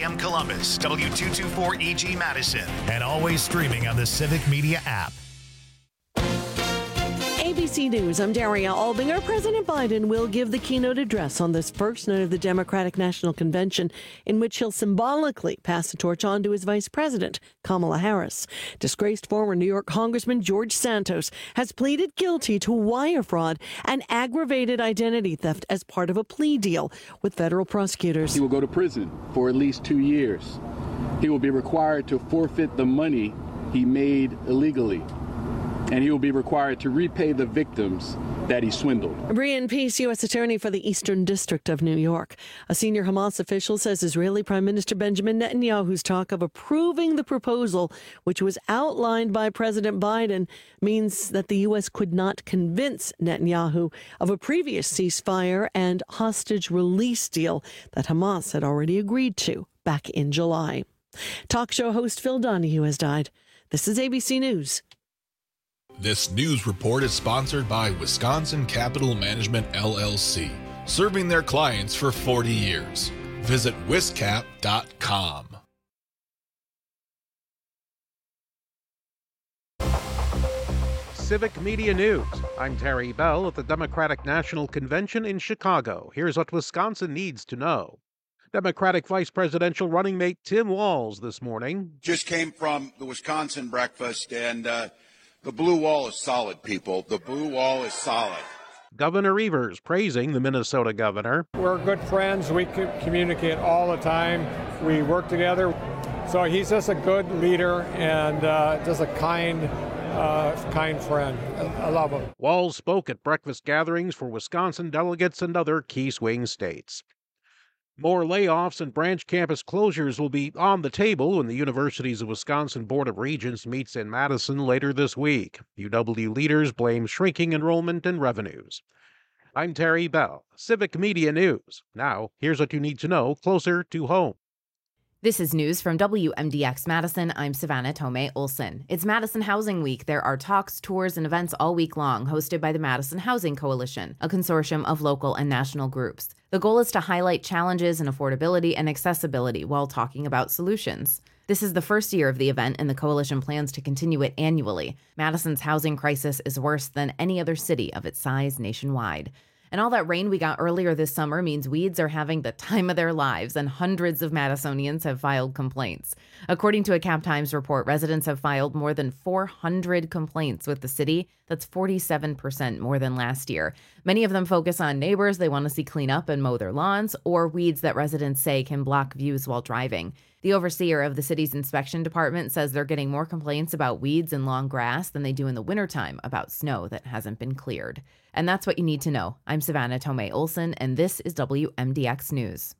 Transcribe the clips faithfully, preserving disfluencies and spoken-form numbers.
M Columbus, W two twenty-four E G Madison, and always streaming on the Civic Media app. A B C News, I'm Daria Albinger. President Biden will give the keynote address on this first night of the Democratic National Convention, in which he'll symbolically pass the torch on to his vice president, Kamala Harris. Disgraced former New York Congressman George Santos has pleaded guilty to wire fraud and aggravated identity theft as part of a plea deal with federal prosecutors. He will go to prison for at least two years. He will be required to forfeit the money he made illegally, and he will be required to repay the victims that he swindled. Brian Peace, U S Attorney for the Eastern District of New York. A senior Hamas official says Israeli Prime Minister Benjamin Netanyahu's talk of approving the proposal, which was outlined by President Biden, means that the U S could not convince Netanyahu of a previous ceasefire and hostage release deal that Hamas had already agreed to back in July. Talk show host Phil Donahue has died. This is A B C News. This news report is sponsored by Wisconsin Capital Management, L L C, serving their clients for forty years. Visit wiscap dot com. Civic Media News. I'm Terry Bell at the Democratic National Convention in Chicago. Here's what Wisconsin needs to know. Democratic Vice Presidential running mate Tim Walz this morning. Just came from the Wisconsin breakfast, and uh, the blue wall is solid, people. The blue wall is solid. Governor Evers praising the Minnesota governor. We're good friends. We communicate all the time. We work together. So he's just a good leader and uh, just a kind, uh, kind friend. I love him. Walz spoke at breakfast gatherings for Wisconsin delegates and other key swing states. More layoffs and branch campus closures will be on the table when the Universities of Wisconsin Board of Regents meets in Madison later this week. U W leaders blame shrinking enrollment and revenues. I'm Terry Bell, Civic Media News. Now, here's what you need to know closer to home. This is news from W M D X Madison. I'm Savannah Tomei Olson. It's Madison Housing Week. There are talks, tours, and events all week long hosted by the Madison Housing Coalition, a consortium of local and national groups. The goal is to highlight challenges in affordability and accessibility while talking about solutions. This is the first year of the event, and the coalition plans to continue it annually. Madison's housing crisis is worse than any other city of its size nationwide. And all that rain we got earlier this summer means weeds are having the time of their lives, and hundreds of Madisonians have filed complaints. According to a Cap Times report, residents have filed more than four hundred complaints with the city. That's forty-seven percent more than last year. Many of them focus on neighbors they want to see clean up and mow their lawns, or weeds that residents say can block views while driving. The overseer of the city's inspection department says they're getting more complaints about weeds and long grass than they do in the wintertime about snow that hasn't been cleared. And that's what you need to know. I'm Savannah Tomei Olson, and this is W M D X News.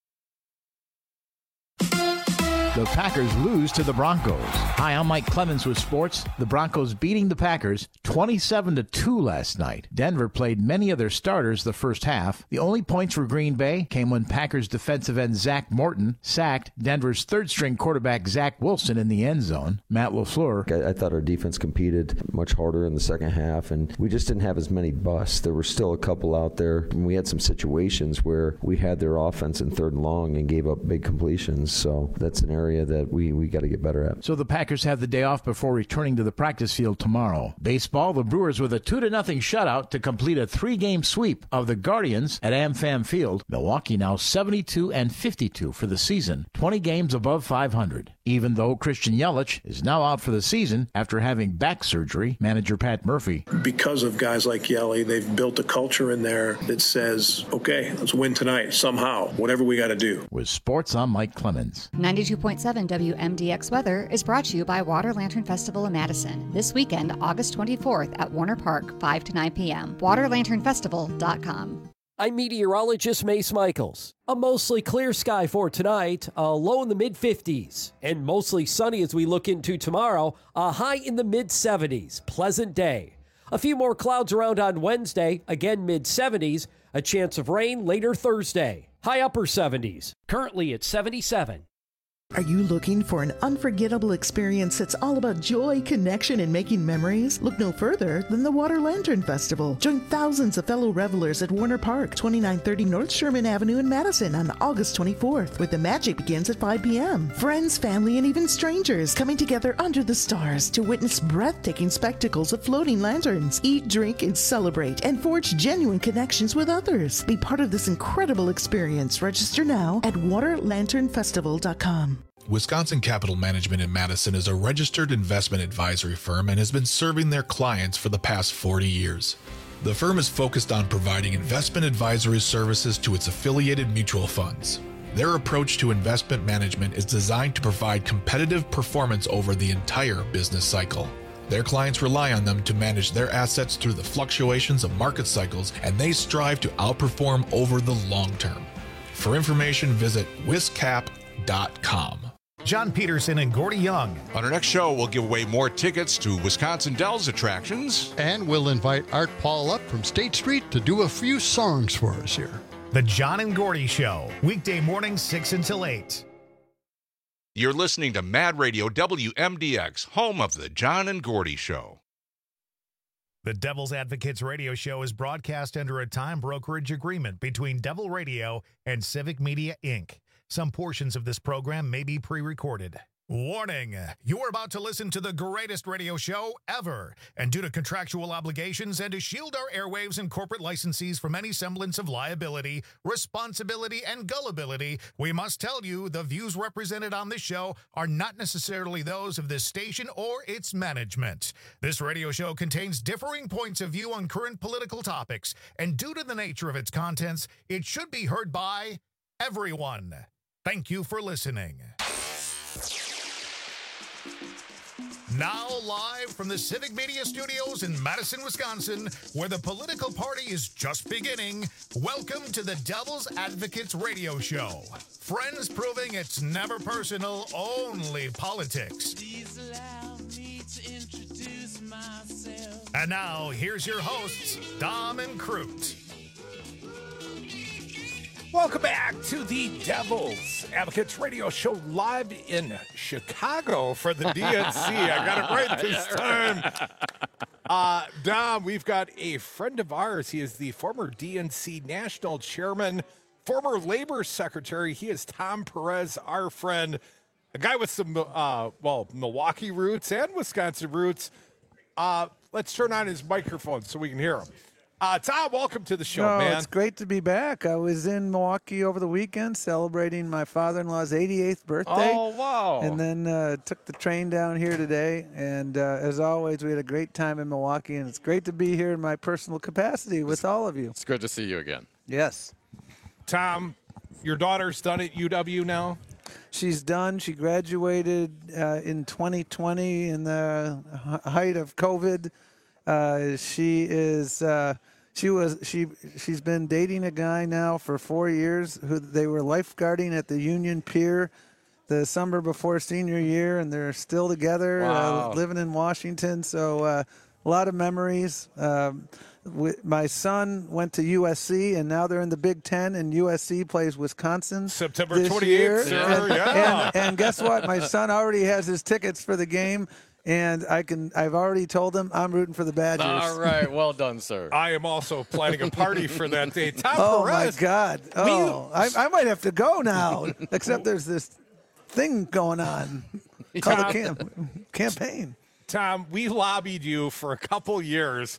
The Packers lose to the Broncos. Hi, I'm Mike Clemens with sports. The Broncos beating the Packers twenty-seven to two last night. Denver played many of their starters the first half. The only points for Green Bay came when Packers defensive end Zach Morton sacked Denver's third-string quarterback Zach Wilson in the end zone. Matt LaFleur. I, I thought our defense competed much harder in the second half, and we just didn't have as many busts. There were still a couple out there, and we had some situations where we had their offense in third and long and gave up big completions. So that's an area that we, we got to get better at. So the Packers have the day off before returning to the practice field tomorrow. Baseball, the Brewers with a two to nothing shutout to complete a three-game sweep of the Guardians at AmFam Field. Milwaukee now seventy-two and fifty-two for the season, twenty games above five hundred. Even though Christian Yelich is now out for the season after having back surgery, manager Pat Murphy. Because of guys like Yelly, they've built a culture in there that says, okay, let's win tonight somehow, whatever we got to do. With sports, I'm Mike Clemens. ninety-two point seven W M D X Weather is brought to you by Water Lantern Festival in Madison. This weekend, August twenty-fourth at Warner Park, five to nine p.m. water lantern festival dot com. I'm meteorologist Mace Michaels. A mostly clear sky for tonight, a low in the mid fifties, and mostly sunny as we look into tomorrow, a high in the mid seventies. Pleasant day. A few more clouds around on Wednesday, again mid seventies, a chance of rain later Thursday. High upper seventies. Currently at seventy-seven. Are you looking for an unforgettable experience that's all about joy, connection, and making memories? Look no further than the Water Lantern Festival. Join thousands of fellow revelers at Warner Park, twenty-nine thirty North Sherman Avenue in Madison on August twenty-fourth, where the magic begins at five p.m. Friends, family, and even strangers coming together under the stars to witness breathtaking spectacles of floating lanterns. Eat, drink, and celebrate, and forge genuine connections with others. Be part of this incredible experience. Register now at water lantern festival dot com. Wisconsin Capital Management in Madison is a registered investment advisory firm and has been serving their clients for the past forty years. The firm is focused on providing investment advisory services to its affiliated mutual funds. Their approach to investment management is designed to provide competitive performance over the entire business cycle. Their clients rely on them to manage their assets through the fluctuations of market cycles, and they strive to outperform over the long term. For information, visit wiscap dot com. John Peterson and Gordy Young. On our next show, we'll give away more tickets to Wisconsin Dells attractions. And we'll invite Art Paul up from State Street to do a few songs for us here. The John and Gordy Show, weekday mornings six until eight. You're listening to Mad Radio W M D X, home of the John and Gordy Show. The Devil's Advocates radio show is broadcast under a time brokerage agreement between Devil Radio and Civic Media, Incorporated. Some portions of this program may be pre-recorded. Warning, you are about to listen to the greatest radio show ever. And due to contractual obligations and to shield our airwaves and corporate licensees from any semblance of liability, responsibility, and gullibility, we must tell you the views represented on this show are not necessarily those of this station or its management. This radio show contains differing points of view on current political topics, and due to the nature of its contents, it should be heard by everyone. Thank you for listening. Now live from the Civic Media Studios in Madison, Wisconsin, where the political party is just beginning, welcome to the Devil's Advocates radio show. Friends proving it's never personal, only politics. Please allow me to introduce myself. And now, here's your hosts, Dom and Crute. Welcome back to the Devil's Advocates radio show live in Chicago for the D N C. I got it right this time. Uh, Dom, we've got a friend of ours. He is the former D N C national chairman, former labor secretary. He is Tom Perez, our friend, a guy with some, uh, well, Milwaukee roots and Wisconsin roots. Uh, let's turn on his microphone so we can hear him. Uh, Tom, welcome to the show, no, man. It's great to be back. I was in Milwaukee over the weekend celebrating my father-in-law's eighty-eighth birthday. Oh, wow. And then uh, took the train down here today. And uh, as always, we had a great time in Milwaukee. And it's great to be here in my personal capacity with all of you. It's good to see you again. Yes. Tom, your daughter's done at U W now? She's done. She graduated uh, in twenty twenty in the height of COVID. Uh, she is... Uh, She was she she's been dating a guy now for four years who they were lifeguarding at the Union Pier the summer before senior year, and they're still together, wow. uh, living in Washington. So uh, a lot of memories. Um, w- my son went to U S C, and now they're in the Big Ten, and U S C plays Wisconsin September this twenty-eighth. year. Sure, and, yeah. and, and guess what? My son already has his tickets for the game. And I can, I've already told him I'm rooting for the Badgers. All right. Well done, sir. I am also planning a party for that day. Tom oh, Perez. my God. Oh, I, I might have to go now, except there's this thing going on called Tom, a camp, campaign. Tom, we lobbied you for a couple years,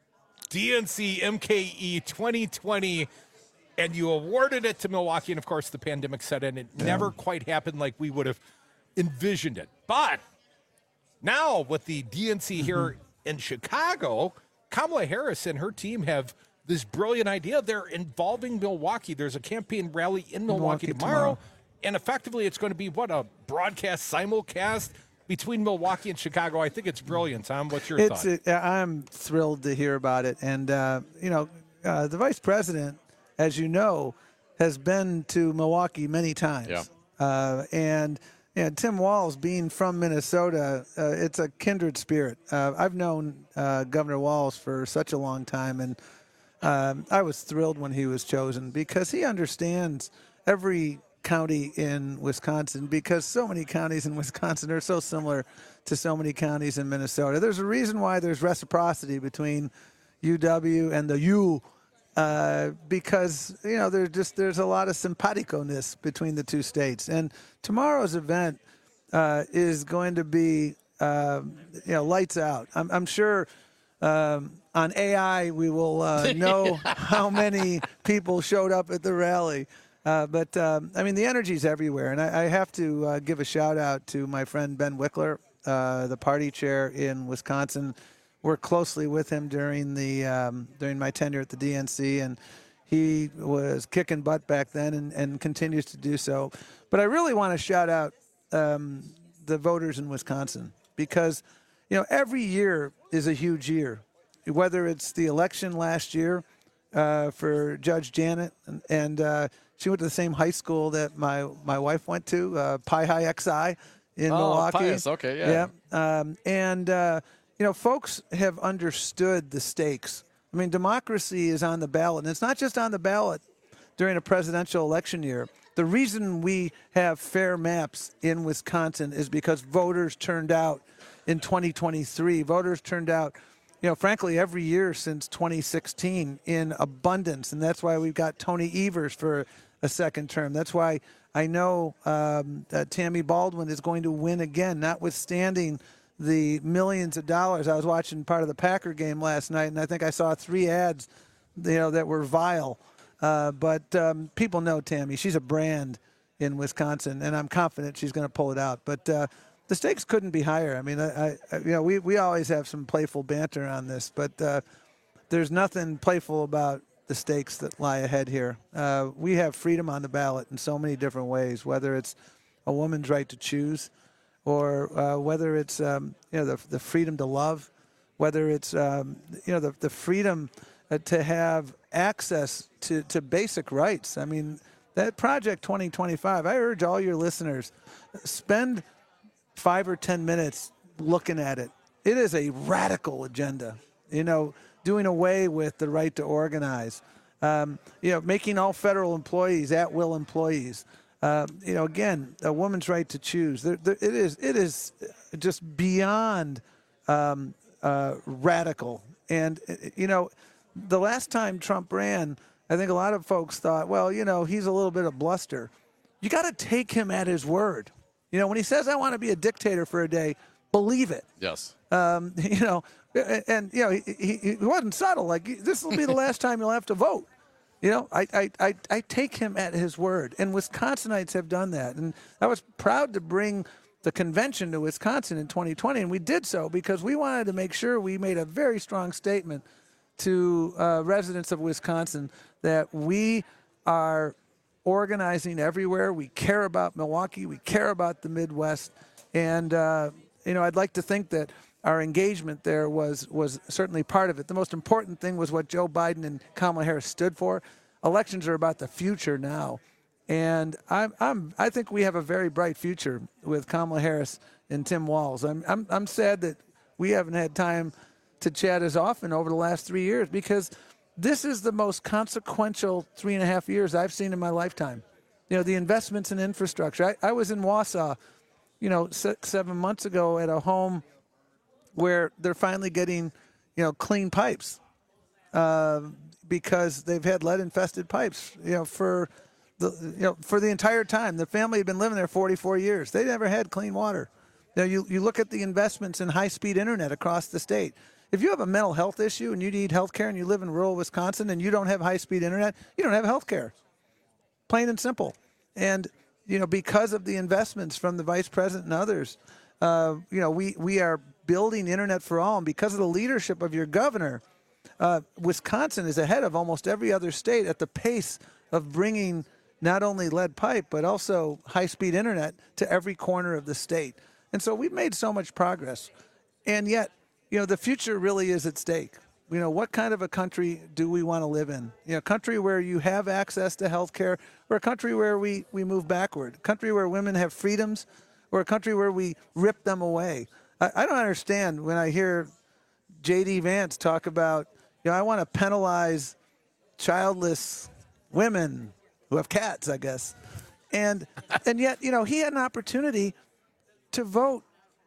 D N C M K E twenty twenty, and you awarded it to Milwaukee. And, of course, the pandemic set in. It yeah. never quite happened like we would have envisioned it. But now, with the D N C here mm-hmm. in Chicago, Kamala Harris and her team have this brilliant idea. They're involving Milwaukee. There's a campaign rally in Milwaukee, Milwaukee tomorrow, tomorrow, and effectively it's going to be, what, a broadcast simulcast between Milwaukee and Chicago. I think it's brilliant, Tom. What's your it's, thought? Uh, I'm thrilled to hear about it. And, uh, you know, uh, the vice president, as you know, has been to Milwaukee many times. Yeah. Uh, and – Yeah, Tim Walz, being from Minnesota, uh, it's a kindred spirit. Uh, I've known uh, Governor Walz for such a long time, and um, I was thrilled when he was chosen because he understands every county in Wisconsin because so many counties in Wisconsin are so similar to so many counties in Minnesota. There's a reason why there's reciprocity between U W and the U, uh, because you know there's just there's a lot of simpatico-ness between the two states. And tomorrow's event uh, is going to be uh, you know lights out. I'm, I'm sure. Um, on A I, we will uh, know how many people showed up at the rally. Uh, but, um, I mean, the energy's everywhere. And I, I have to uh, give a shout-out to my friend Ben Wickler, uh, the party chair in Wisconsin. Worked closely with him during the um, during my tenure at the D N C, and he was kicking butt back then and, and continues to do so. But I really want to shout out um, the voters in Wisconsin because, you know, every year is a huge year. Whether it's the election last year uh, for Judge Janet, and, and uh, she went to the same high school that my, my wife went to, uh, Pi High X I in oh, Milwaukee. Pius, okay, yeah. Yeah. Um, and, uh, you know, folks have understood the stakes. I mean, democracy is on the ballot, and it's not just on the ballot during a presidential election year. The reason we have fair maps in Wisconsin is because voters turned out in twenty twenty-three. Voters turned out, you know, frankly, every year since twenty sixteen in abundance. And that's why we've got Tony Evers for a second term. That's why I know um, that Tammy Baldwin is going to win again, notwithstanding the millions of dollars. I was watching part of the Packer game last night, and I think I saw three ads, you know, that were vile. Uh, but um, people know Tammy. She's a brand in Wisconsin, and I'm confident she's going to pull it out. But uh, the stakes couldn't be higher. I mean, I, I, you know, we, we always have some playful banter on this, but uh, there's nothing playful about the stakes that lie ahead here. Uh, we have freedom on the ballot in so many different ways, whether it's a woman's right to choose, or uh, whether it's um, you know the, the freedom to love, whether it's um, you know the, the freedom uh, to have access to, to basic rights. I mean, that Project twenty twenty-five, I urge all your listeners, spend five or ten minutes looking at it. It is a radical agenda, you know, doing away with the right to organize, um, you know, making all federal employees at-will employees. Uh, you know, again, a woman's right to choose. There, there, it is it is just beyond um, uh, radical. And, you know, the last time Trump ran, I think a lot of folks thought, well, you know, he's a little bit of bluster. You got to take him at his word. You know, when he says, I want to be a dictator for a day, believe it. Yes. Um, you know, and, and you know, he, he, he wasn't subtle. Like, this will be the last time you'll have to vote. You know, I, I, I, I take him at his word. And Wisconsinites have done that. And I was proud to bring the convention to Wisconsin in twenty twenty. And we did so because we wanted to make sure we made a very strong statement to uh, residents of Wisconsin that we are organizing everywhere. We care about Milwaukee. We care about the Midwest. And, uh, you know, I'd like to think that our engagement there was was certainly part of it. The most important thing was what Joe Biden and Kamala Harris stood for. Elections are about the future now. And I'm, I'm, I think we have a very bright future with Kamala Harris and Tim Walz. I'm, I'm, I'm sad that we haven't had time to chat as often over the last three years because this is the most consequential three and a half years I've seen in my lifetime. You know, the investments in infrastructure. I, I was in Wausau, you know, six, seven months ago at a home where they're finally getting, you know, clean pipes uh, because they've had lead-infested pipes, you know, for the, you know, for the entire time. The family had been living there forty-four years. They never had clean water. You know, you, you look at the investments in high-speed internet across the state. If you have a mental health issue and you need health care and you live in rural Wisconsin and you don't have high-speed internet, you don't have health care. Plain and simple. And, you know, because of the investments from the vice president and others, uh, you know, we, we are building internet for all. And because of the leadership of your governor, uh, Wisconsin is ahead of almost every other state at the pace of bringing not only lead pipe, but also high-speed internet to every corner of the state. And so we've made so much progress. And yet, you know, the future really is at stake. You know, what kind of a country do we want to live in? You know, a country where you have access to health care, or a country where we, we move backward? A country where women have freedoms, or a country where we rip them away? I, I don't understand when I hear J D Vance talk about, you know, I want to penalize childless women who have cats, I guess. And and yet, you know, he had an opportunity to vote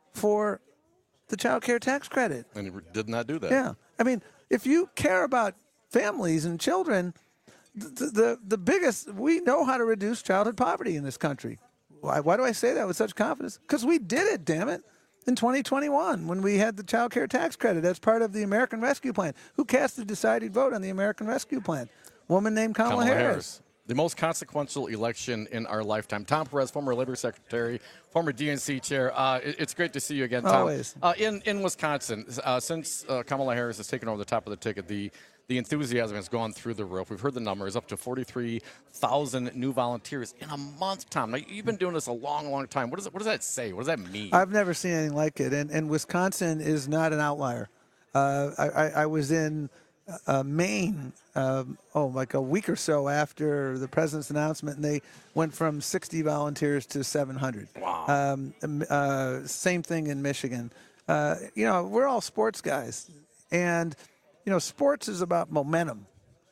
for the child care tax credit. And he did not do that. Yeah. I mean, if you care about families and children, the, the, the biggest, we know how to reduce childhood poverty in this country. Why, why do I say that with such confidence? Because we did it, damn it, in twenty twenty-one when we had the child care tax credit as part of the American Rescue Plan. Who cast the deciding vote on the American Rescue Plan? Woman named Kamala, Kamala Harris. Harris. The most consequential election in our lifetime. Tom Perez, former Labor Secretary, former D N C chair. Uh, it, it's great to see you again, Tom. Always. Uh, in, in Wisconsin, uh, since uh, Kamala Harris has taken over the top of the ticket, the, the enthusiasm has gone through the roof. We've heard the numbers, up to forty-three thousand new volunteers in a month, Tom. Now, you've been doing this a long, long time. What does, it, what does that say? What does that mean? I've never seen anything like it, and, and Wisconsin is not an outlier. Uh, I, I, I was in uh, Maine, um, oh, like a week or so after the president's announcement, and they went from sixty volunteers to seven hundred. Wow. Um, uh, same thing in Michigan. Uh, you know, we're all sports guys, and, you know, sports is about momentum.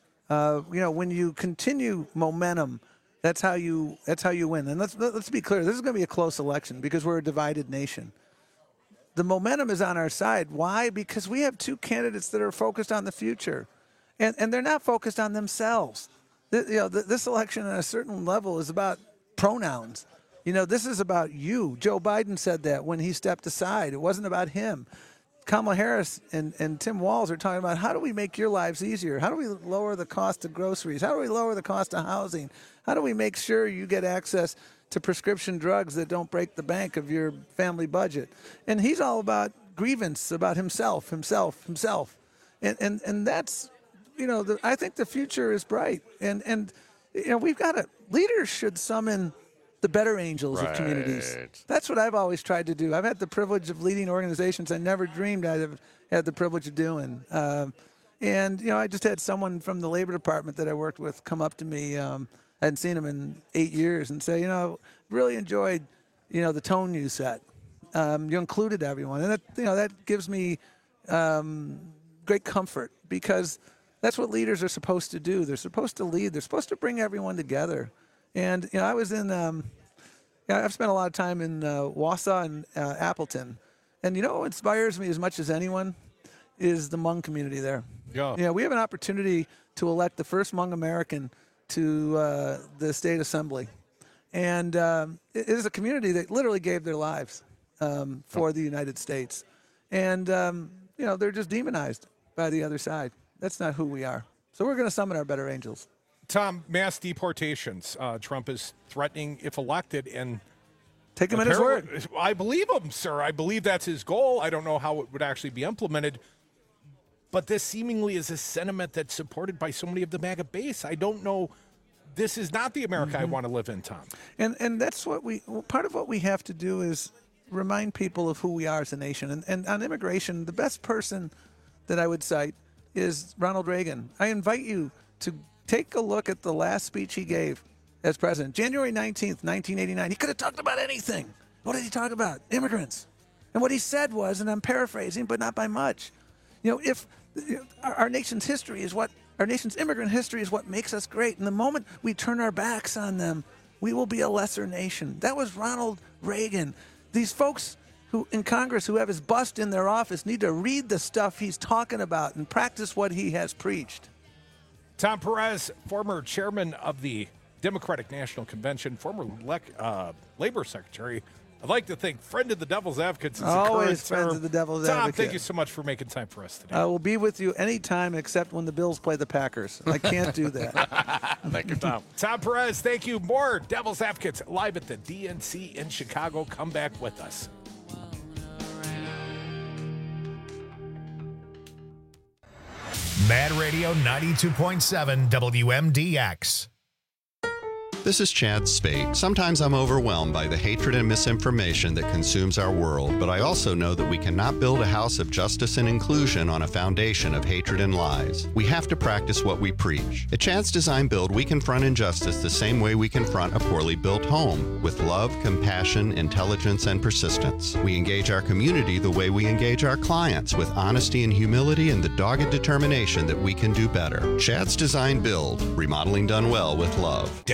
Uh, you know, when you continue momentum, that's how you that's how you win. And let's let's be clear, this is going to be a close election because we're a divided nation. The momentum is on our side. Why? Because we have two candidates that are focused on the future, and and they're not focused on themselves. The, you know, the, this election at a certain level is about pronouns. You know, this is about you. Joe Biden said that when he stepped aside. It wasn't about him. Kamala Harris and, and Tim Walz are talking about how do we make your lives easier? How do we lower the cost of groceries? How do we lower the cost of housing? How do we make sure you get access to prescription drugs that don't break the bank of your family budget? And he's all about grievance, about himself, himself, himself. And and, and that's, you know, the, I think the future is bright. And, and you know, we've got to, leaders should summon the better angels right. of communities. That's what I've always tried to do. I've had the privilege of leading organizations I never dreamed I'd have had the privilege of doing. Um, and, you know, I just had someone from the Labor Department that I worked with come up to me. Um, I hadn't seen him in eight years and say, you know, really enjoyed, you know, the tone you set. Um, you included everyone. And that, you know, that gives me um, great comfort because that's what leaders are supposed to do. They're supposed to lead. They're supposed to bring everyone together. And, you know, I was in, um, yeah, I've spent a lot of time in uh, Wausau and uh, Appleton. And, you know what inspires me as much as anyone is the Hmong community there. Yeah. You know, we have an opportunity to elect the first Hmong American to uh, the state assembly. And um, it is a community that literally gave their lives um, for the United States. And, um, you know, they're just demonized by the other side. That's not who we are. So we're going to summon our better angels. Tom, mass deportations. Uh, Trump is threatening if elected, and take him at his word. I believe him, sir. I believe that's his goal. I don't know how it would actually be implemented, but this seemingly is a sentiment that's supported by so many of the MAGA base. I don't know. This is not the America mm-hmm. I want to live in, Tom. And and that's what we. Well, part of what we have to do is remind people of who we are as a nation. And and on immigration, the best person that I would cite is Ronald Reagan. I invite you to take a look at the last speech he gave as president, January nineteenth, nineteen eighty-nine. He could have talked about anything. What did he talk about? Immigrants. And what he said was, and I'm paraphrasing, but not by much, you know, if you know, our, our nation's history is what, our nation's immigrant history is what makes us great. And the moment we turn our backs on them, we will be a lesser nation. That was Ronald Reagan. These folks who in Congress who have his bust in their office need to read the stuff he's talking about and practice what he has preached. Tom Perez, former chairman of the Democratic National Convention, former le- uh, Labor Secretary. I'd like to think friend of the Devil's Advocates. Always friends of the Devil's Tom, Advocate. Tom, thank you so much for making time for us today. I will be with you anytime except when the Bills play the Packers. I can't do that. Thank you, Tom. Tom Perez, thank you. More Devil's Advocates live at the D N C in Chicago. Come back with us. Mad Radio ninety-two point seven W M D X. This is Chad Spate. Sometimes I'm overwhelmed by the hatred and misinformation that consumes our world, but I also know that we cannot build a house of justice and inclusion on a foundation of hatred and lies. We have to practice what we preach. At Chad's Design Build, we confront injustice the same way we confront a poorly built home, with love, compassion, intelligence, and persistence. We engage our community the way we engage our clients, with honesty and humility and the dogged determination that we can do better. Chad's Design Build, remodeling done well with love. Devil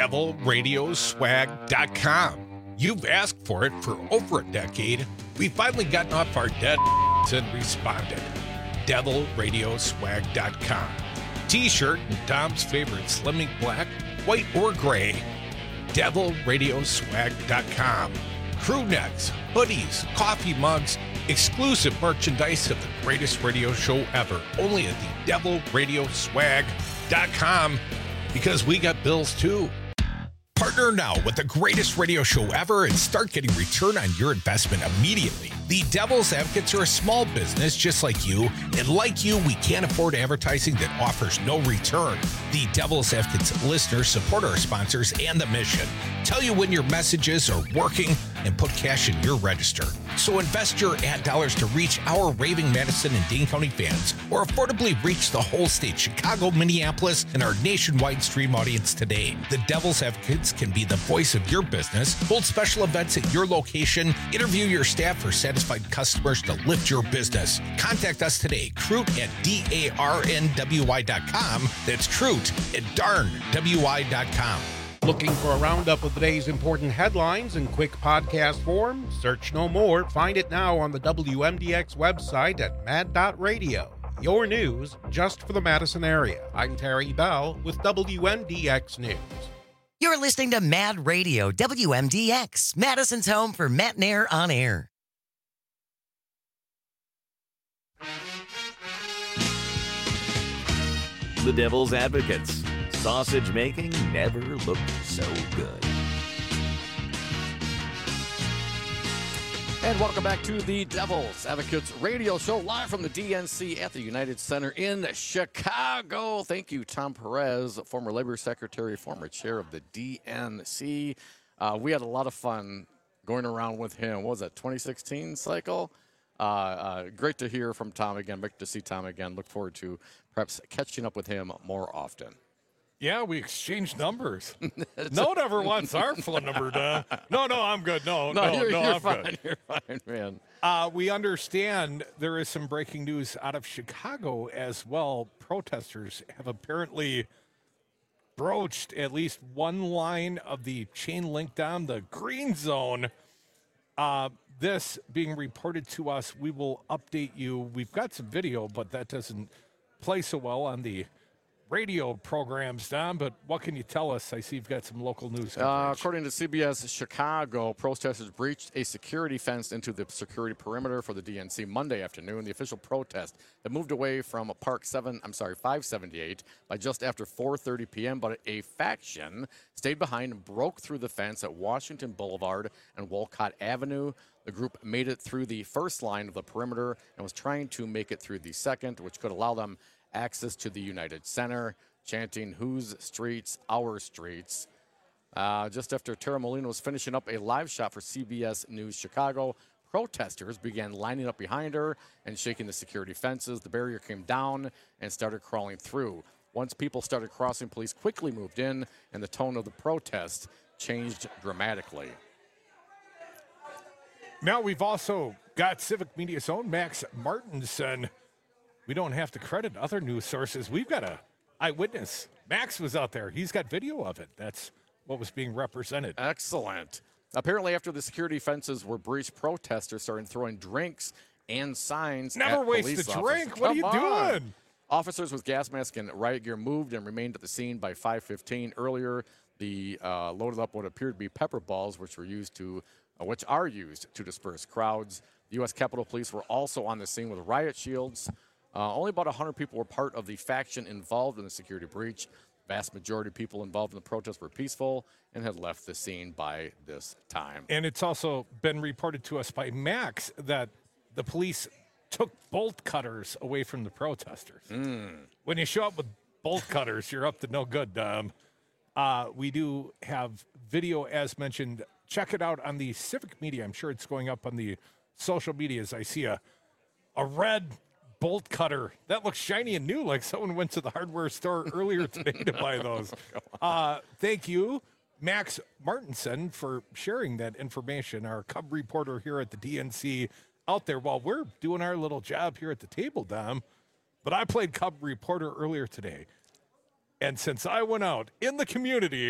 radio swag dot com. You've asked for it for over a decade. We've finally gotten off our dead and responded. devil radio swag dot com. T-shirt in Tom's favorite Slimming black, white, or gray. devil radio swag dot com. Crew necks, hoodies, coffee mugs, exclusive merchandise of the greatest radio show ever. Only at the devil radio swag dot com, because we got bills too. Partner now with the greatest radio show ever and start getting return on your investment immediately. The Devil's Advocates are a small business just like you, and like you, we can't afford advertising that offers no return. The Devil's Advocates listeners support our sponsors and the mission. Tell you when your messages are working and put cash in your register. So invest your ad dollars to reach our raving Madison and Dane County fans, or affordably reach the whole state, Chicago, Minneapolis, and our nationwide stream audience today. The Devil's Advocates can be the voice of your business, hold special events at your location, interview your staff for satisfied customers to lift your business. Contact us today, Crute at D A R N W I dot com. That's Crute at darn W I dot com. Looking for a roundup of the day's important headlines in quick podcast form? Search no more. Find it now on the W M D X website at mad dot radio. Your news just for the Madison area. I'm Terry Bell with W M D X News. You're listening to Mad Radio, W M D X, Madison's home for Matt Nair on air. The Devil's Advocates. Sausage making never looked so good. And welcome back to the Devil's Advocates radio show, live from the D N C at the United Center in Chicago. Thank you, Tom Perez, former Labor Secretary, former chair of the D N C. Uh, we had a lot of fun going around with him. What was that, twenty sixteen cycle? Uh, uh, great to hear from Tom again. Great to see Tom again. Look forward to perhaps catching up with him more often. Yeah, we exchanged numbers. No one ever wants our phone number, Don. No, no, I'm good. No, no, no, no, you're, no you're I'm fine. good. You're fine, man. Uh, we understand there is some breaking news out of Chicago as well. Protesters have apparently broached at least one line of the chain link down the green zone. Uh, this being reported to us, we will update you. We've got some video, but that doesn't play so well on the radio programs, Don, but what can you tell us? I see you've got some local news. Uh, according to C B S Chicago, protesters breached a security fence into the security perimeter for the D N C Monday afternoon. The official protest that moved away from Park seven, I'm sorry, five seventy-eight by just after four thirty p.m., but a faction stayed behind and broke through the fence at Washington Boulevard and Wolcott Avenue. The group made it through the first line of the perimeter and was trying to make it through the second, which could allow them access to the United Center, chanting, "Whose streets? Our streets." Uh, just after Tara Molina was finishing up a live shot for C B S News Chicago, protesters began lining up behind her and shaking the security fences. The barrier came down and started crawling through. Once people started crossing, police quickly moved in, and the tone of the protest changed dramatically. Now we've also got Civic Media's own Max Martinson. We don't have to credit other news sources. We've got a eyewitness. Max was out there. He's got video of it. That's what was being represented. Excellent. Apparently, after the security fences were breached, protesters started throwing drinks and signs Never at waste police a officers. drink. What are you Come on. doing? Officers with gas masks and riot gear moved and remained at the scene by five fifteen. Earlier, the uh, loaded up what appeared to be pepper balls, which were used to, uh, which are used to disperse crowds. The U S Capitol Police were also on the scene with riot shields. Uh, only about one hundred people were part of the faction involved in the security breach. Vast majority of people involved in the protest were peaceful and had left the scene by this time. And it's also been reported to us by Max that the police took bolt cutters away from the protesters. Mm. When you show up with bolt cutters, you're up to no good, Dom. Uh, we do have video, as mentioned. Check it out on the Civic Media. I'm sure it's going up on the social medias. I see a a red bolt cutter that looks shiny and new, like someone went to the hardware store earlier today to buy those. Uh, thank you, Max Martinson, for sharing that information, our Cub reporter here at the D N C out there while we're doing our little job here at the table, Dom. But I played Cub reporter earlier today, and since I went out in the community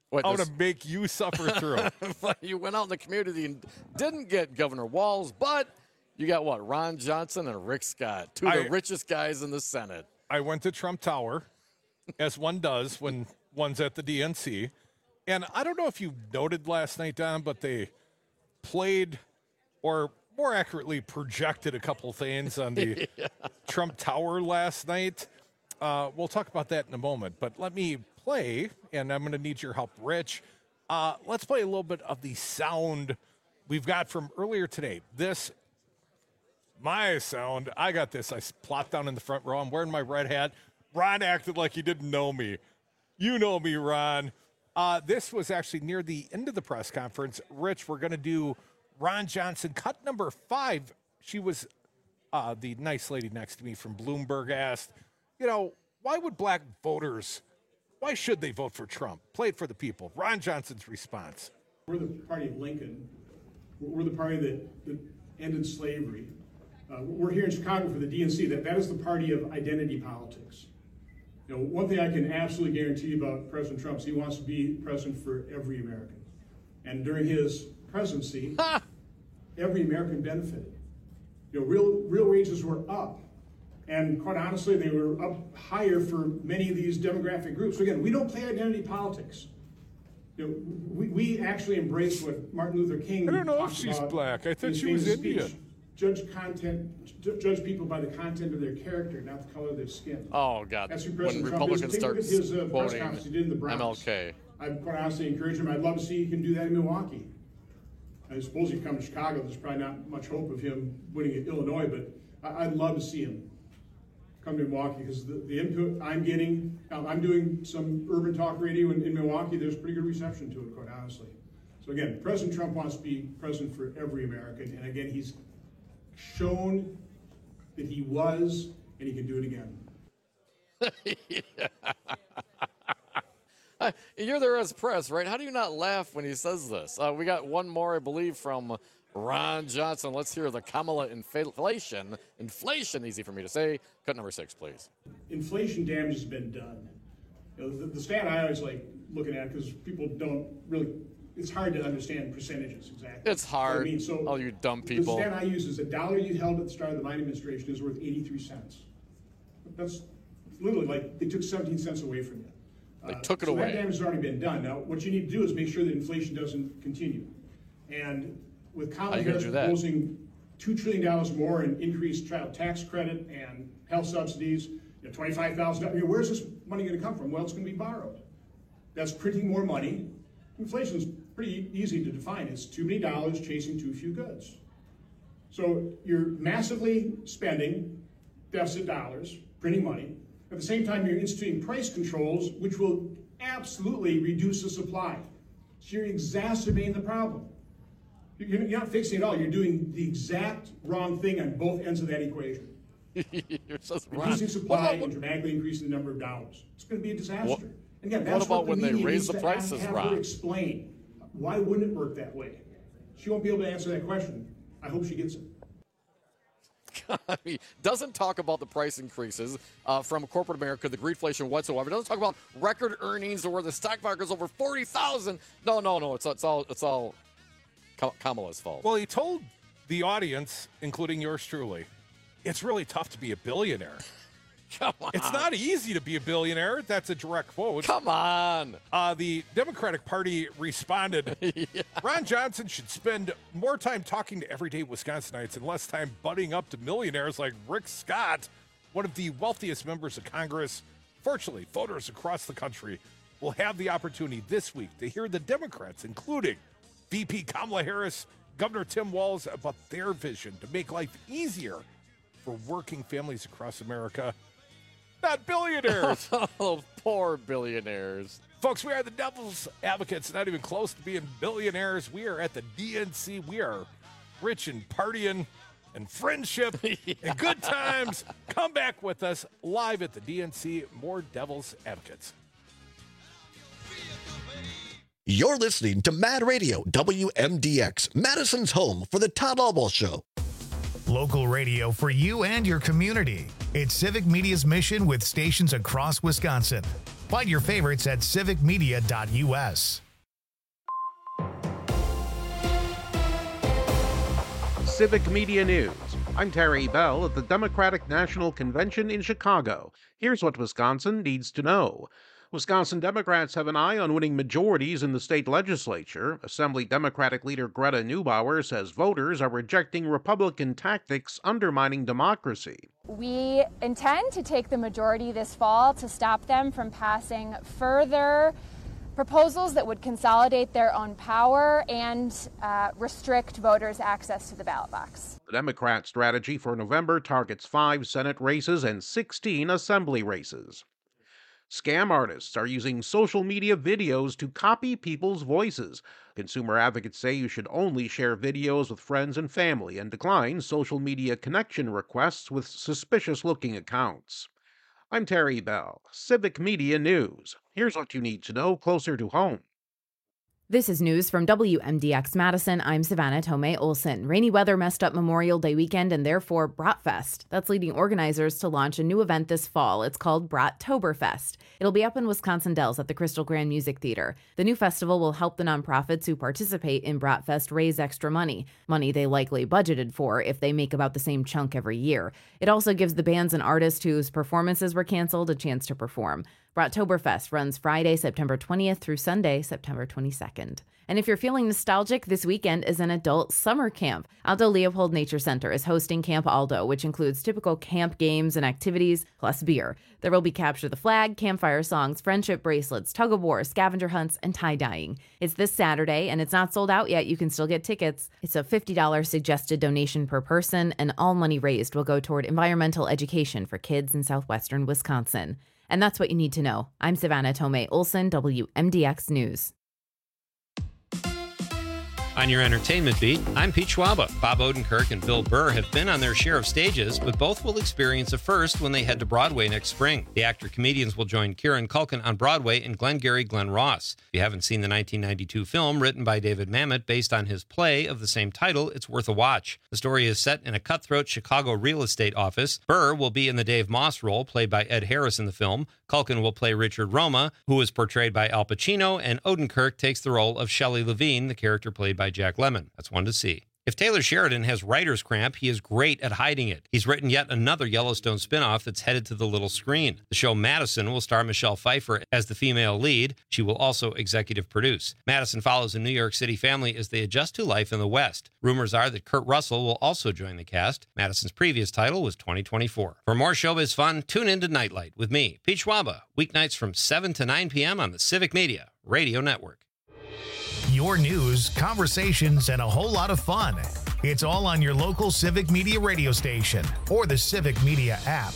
What, I want this- to make you suffer through. But you went out in the community and didn't get Governor Walz, but you got what? Ron Johnson and Rick Scott, two of the I- richest guys in the Senate. I went to Trump Tower, as one does when one's at the D N C. And I don't know if you noted last night, Don, but they played, or more accurately, projected a couple things on the Yeah. Trump Tower last night. Uh, we'll talk about that in a moment. But let me play, and I'm going to need your help, Rich. Uh, let's play a little bit of the sound we've got from earlier today. This, my sound, I got this. I plopped down in the front row. I'm wearing my red hat. Ron acted like he didn't know me. You know me, Ron. Uh, this was actually near the end of the press conference. Rich, we're going to do Ron Johnson. Cut number five. She was uh, the nice lady next to me from Bloomberg asked, you know, why would black voters, why should they vote for Trump? Play it for the people. Ron Johnson's response. We're the party of Lincoln. We're the party that, that ended slavery. Uh, we're here in Chicago for the D N C. That, that is the party of identity politics. You know, one thing I can absolutely guarantee you about President Trump is he wants to be president for every American. And during his presidency, every American benefited. You know, real real wages were up. And quite honestly, they were up higher for many of these demographic groups. So again, we don't play identity politics. You know, we, we actually embrace what Martin Luther King I don't know if talked she's about black. I in thought his she was famous Indian. speech. Judge content, ju- judge people by the content of their character, not the color of their skin. Oh, God. That's who When President Trump Republicans is. Take a look at start his uh, press quoting conference he did in the Bronx. M L K. I quite honestly encourage him. I'd love to see he can do that in Milwaukee. I suppose he'd come to Chicago. There's probably not much hope of him winning in Illinois, but I- I'd love to see him come to Milwaukee because the, the input I'm getting, now, I'm doing some urban talk radio in, in Milwaukee. There's pretty good reception to it, quite honestly. So again, President Trump wants to be president for every American, and again, he's shown that he was, and he can do it again. Uh, You're there as press, right? How do you not laugh when he says this? Uh, we got one more, I believe, from Ron Johnson. Let's hear the Kamala inflation. Inflation, easy for me to say. Cut number six, please. Inflation damage has been done. You know, the, the stat I always like looking at because people don't really, it's hard to understand percentages exactly. It's hard. I mean, so all you dumb people. The stat I use is a dollar you held at the start of the Biden administration is worth eighty-three cents. That's literally like they took seventeen cents away from you. They Uh, took it so away. That damage has already been done. Now, what you need to do is make sure that inflation doesn't continue. And with How Kamala you gonna Harris do that? proposing two trillion dollars more in increased child tax credit and health subsidies, you know, twenty-five thousand dollars. I mean, where's this money going to come from? Well, it's going to be borrowed. That's printing more money. Inflation is pretty easy to define. It's too many dollars chasing too few goods. So you're massively spending deficit dollars, printing money. At the same time, you're instituting price controls, which will absolutely reduce the supply. So you're exacerbating the problem. You're you're not fixing it all. You're doing the exact wrong thing on both ends of that equation. You're just Reducing Ron. supply What about- and dramatically increasing the number of dollars. It's going to be a disaster. What- And again, what that's about what the when they media raise needs the to prices, have, have Ron? her explain. Why wouldn't it work that way? She won't be able to answer that question. I hope she gets it. I mean, doesn't talk about the price increases uh, from corporate America, the greedflation whatsoever. Doesn't talk about record earnings or where the stock market is over forty thousand. No, no, no. It's it's all it's all Ka- Kamala's fault. Well, he told the audience, including yours truly, it's really tough to be a billionaire. Come on. It's not easy to be a billionaire. That's a direct quote. Come on. Uh, the Democratic Party responded, Yeah. Ron Johnson should spend more time talking to everyday Wisconsinites and less time butting up to millionaires like Rick Scott, one of the wealthiest members of Congress. Fortunately, voters across the country will have the opportunity this week to hear the Democrats, including V P Kamala Harris, Governor Tim Walz, about their vision to make life easier for working families across America. Not billionaires. Oh, poor billionaires. Folks, we are the Devil's Advocates, not even close to being billionaires. We are at the D N C. We are rich and partying and friendship Yeah. and good times. Come back with us live at the D N C. More Devil's Advocates. You're listening to Mad Radio, W M D X, Madison's home for the Todd Albaugh Show. Local radio for you and your community. It's Civic Media's mission with stations across Wisconsin. Find your favorites at civic media dot U S. Civic Media News. I'm Terry Bell at the Democratic National Convention in Chicago. Here's what Wisconsin needs to know. Wisconsin Democrats have an eye on winning majorities in the state legislature. Assembly Democratic leader Greta Neubauer says voters are rejecting Republican tactics undermining democracy. We intend to take the majority this fall to stop them from passing further proposals that would consolidate their own power and uh, restrict voters' access to the ballot box. The Democrat strategy for November targets five Senate races and sixteen Assembly races. Scam artists are using social media videos to copy people's voices. Consumer advocates say you should only share videos with friends and family and decline social media connection requests with suspicious-looking accounts. I'm Terry Bell, Civic Media News. Here's what you need to know closer to home. This is news from W M D X Madison. I'm Savannah Tomei Olson. Rainy weather messed up Memorial Day weekend and therefore Bratfest. That's leading organizers to launch a new event this fall. It's called Brattoberfest. It'll be up in Wisconsin Dells at the Crystal Grand Music Theater. The new festival will help the nonprofits who participate in Bratfest raise extra money, money they likely budgeted for if they make about the same chunk every year. It also gives the bands and artists whose performances were canceled a chance to perform. Brattoberfest runs Friday, September twentieth through Sunday, September twenty-second. And if you're feeling nostalgic, this weekend is an adult summer camp. Aldo Leopold Nature Center is hosting Camp Aldo, which includes typical camp games and activities, plus beer. There will be capture the flag, campfire songs, friendship bracelets, tug-of-war, scavenger hunts, and tie-dyeing. It's this Saturday, and it's not sold out yet. You can still get tickets. It's a fifty dollars suggested donation per person, and all money raised will go toward environmental education for kids in southwestern Wisconsin. And that's what you need to know. I'm Savannah Tomei Olson, W M D X News. On your entertainment beat, I'm Pete Schwaba. Bob Odenkirk and Bill Burr have been on their share of stages, but both will experience a first when they head to Broadway next spring. The actor-comedians will join Kieran Culkin on Broadway in Glengarry Glen Ross. If you haven't seen the nineteen ninety-two film written by David Mamet based on his play of the same title, it's worth a watch. The story is set in a cutthroat Chicago real estate office. Burr will be in the Dave Moss role, played by Ed Harris in the film. Culkin will play Richard Roma, who is portrayed by Al Pacino, and Odenkirk takes the role of Shelley Levine, the character played by Jack Lemmon. That's one to see. If Taylor Sheridan has writer's cramp, he is great at hiding it. He's written yet another Yellowstone spinoff that's headed to the little screen. The show Madison will star Michelle Pfeiffer as the female lead. She will also executive produce. Madison follows a New York City family as they adjust to life in the West. Rumors are that Kurt Russell will also join the cast. Madison's previous title was twenty twenty-four. For more showbiz fun, tune in to Nightlight with me, Pete Schwaba, weeknights from seven to nine p.m. on the Civic Media Radio Network. Your news, conversations, and a whole lot of fun. It's all on your local Civic Media radio station or the Civic Media app.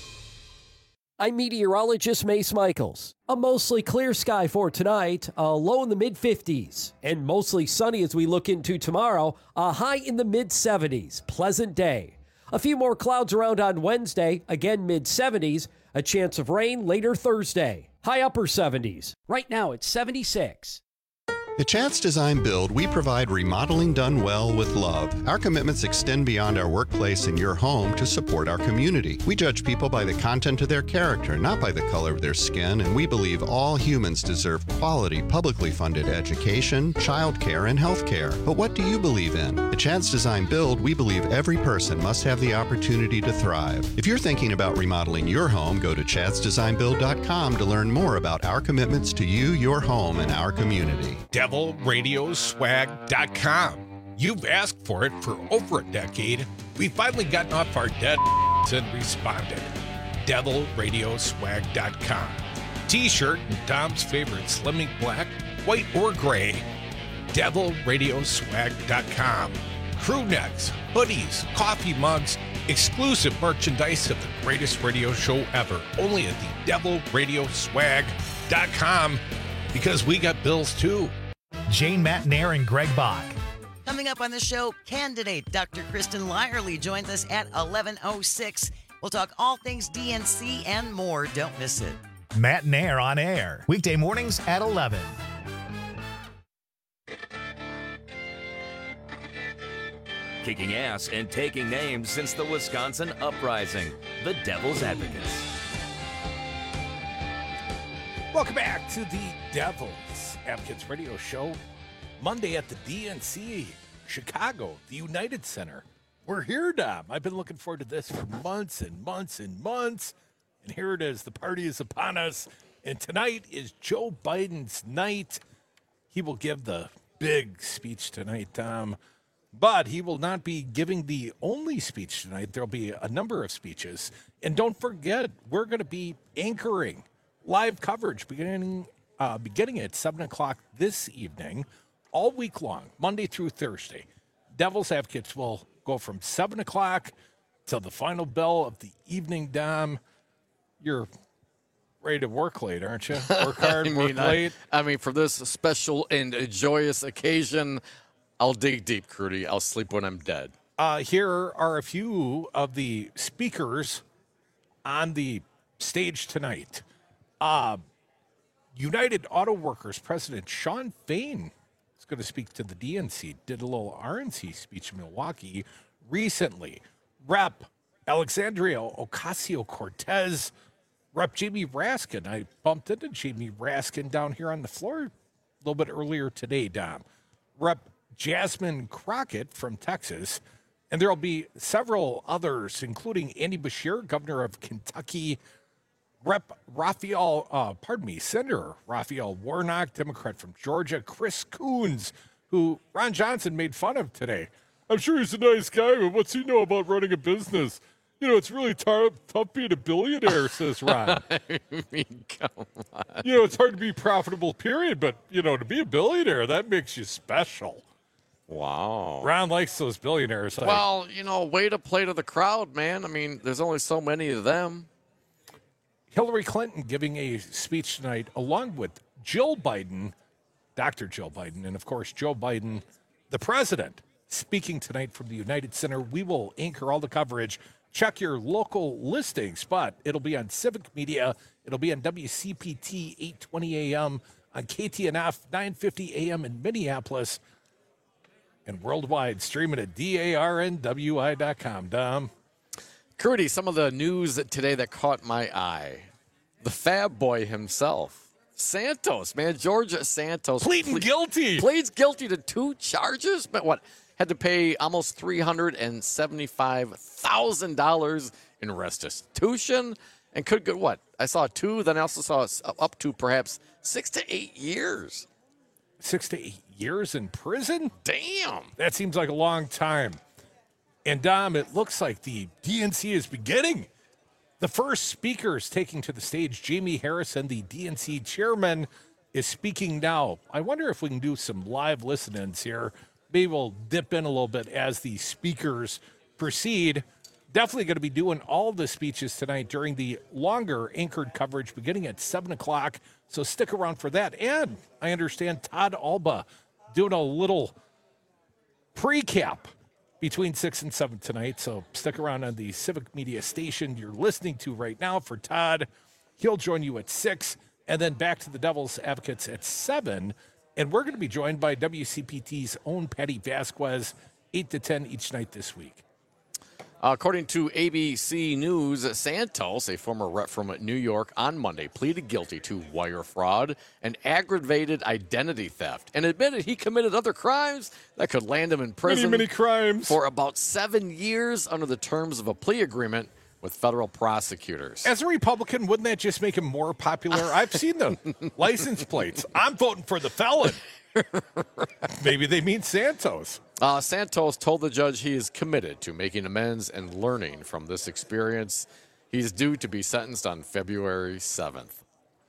I'm meteorologist Mace Michaels. A mostly clear sky for tonight, a low in the mid fifties, and mostly sunny as we look into tomorrow, a high in the mid seventies. Pleasant day. A few more clouds around on Wednesday, again mid seventies, a chance of rain later Thursday. High upper seventies. Right now it's seventy-six. At Chance Design Build, we provide remodeling done well with love. Our commitments extend beyond our workplace and your home to support our community. We judge people by the content of their character, not by the color of their skin, and we believe all humans deserve quality, publicly funded education, childcare, and health care. But what do you believe in? At Chance Design Build, we believe every person must have the opportunity to thrive. If you're thinking about remodeling your home, go to chance design build dot com to learn more about our commitments to you, your home, and our community. devil radio swag dot com. You've asked for it for over a decade. We've finally gotten off our dead and responded. devil radio swag dot com. T-shirt and Dom's favorite Slimming Black, white or gray. devil radio swag dot com. Crew necks, hoodies, coffee mugs, exclusive merchandise of the greatest radio show ever. Only at the devil radio swag dot com, because we got bills too. Jane Matnair and Greg Bach. Coming up on the show, candidate Doctor Kristen Lyerly joins us at eleven oh six. We'll talk all things D N C and more. Don't miss it. Matnair on air, weekday mornings at eleven. Kicking ass and taking names since the Wisconsin Uprising, the Devil's Advocates. Welcome back to the Devil's Advocates Radio Show. Monday at the D N C, Chicago, the United Center. We're here, Dom. I've been looking forward to this for months and months and months. And here it is. The party is upon us. And tonight is Joe Biden's night. He will give the big speech tonight, Tom. But he will not be giving the only speech tonight. There'll be a number of speeches. And don't forget, we're going to be anchoring live coverage beginning uh, beginning at seven o'clock this evening, all week long, Monday through Thursday. Devil's Advocates will go from seven o'clock till the final bell of the evening, Dom. You're ready to work late, aren't you? Work hard, I mean, work late. I, I mean, for this special and joyous occasion, I'll dig deep, Crudy. I'll sleep when I'm dead. Uh, here are a few of the speakers on the stage tonight. Uh, United Auto Workers President Shawn Fain is going to speak to the D N C. Did a little R N C speech in Milwaukee recently. Rep Alexandria Ocasio-Cortez, Rep Jamie Raskin. I bumped into Jamie Raskin down here on the floor a little bit earlier today, Dom. Rep Jasmine Crockett from Texas. And there will be several others, including Andy Beshear, governor of Kentucky, Rep Raphael, uh, pardon me, Senator Raphael Warnock, Democrat from Georgia, Chris Coons, who Ron Johnson made fun of today. I'm sure he's a nice guy, but what's he know about running a business? You know, it's really tar- tough being a billionaire, says Ron. I mean, come on. You know, it's hard to be profitable, period, but, you know, to be a billionaire, that makes you special. Wow. Ron likes those billionaires. Like, Well, you know, way to play to the crowd, man. I mean, there's only so many of them. Hillary Clinton giving a speech tonight along with Jill Biden, Doctor Jill Biden, and, of course, Joe Biden, the president, speaking tonight from the United Center. We will anchor all the coverage. Check your local listings, but it'll be on Civic Media. It'll be on W C P T eight twenty A M, on K T N F nine fifty A M in Minneapolis, and worldwide streaming at D A R N W I dot com. Dom. Crudy, some of the news today that caught my eye. The Fab Boy himself, Santos, man, George Santos. Pleading ple- guilty. Pleads guilty to two charges, but what? Had to pay almost three hundred seventy-five thousand dollars in restitution and could get what? I saw two, then I also saw up to perhaps six to eight years. Six to eight years in prison? Damn. That seems like a long time. And, Dom, it looks like the D N C is beginning. The first speaker is taking to the stage. Jamie Harrison, the D N C chairman, is speaking now. I wonder if we can do some live listen-ins here. Maybe we'll dip in a little bit as the speakers proceed. Definitely going to be doing all the speeches tonight during the longer anchored coverage beginning at seven o'clock. So stick around for that. And I understand Todd Alba doing a little pre-cap between six and seven tonight. So stick around on the Civic Media station you're listening to right now for Todd. He'll join you at six, and then back to the Devil's Advocates at seven. And we're going to be joined by W C P T's own Patty Vasquez, eight to ten each night this week. Uh, according to A B C News, Santos, a former rep from New York, on Monday pleaded guilty to wire fraud and aggravated identity theft and admitted he committed other crimes that could land him in prison Many, many crimes. for about seven years under the terms of a plea agreement with federal prosecutors. As a Republican, wouldn't that just make him more popular? I've seen the license plates. I'm voting for the felon. Maybe they mean Santos. Uh, Santos told the judge he is committed to making amends and learning from this experience. He's due to be sentenced on February seventh.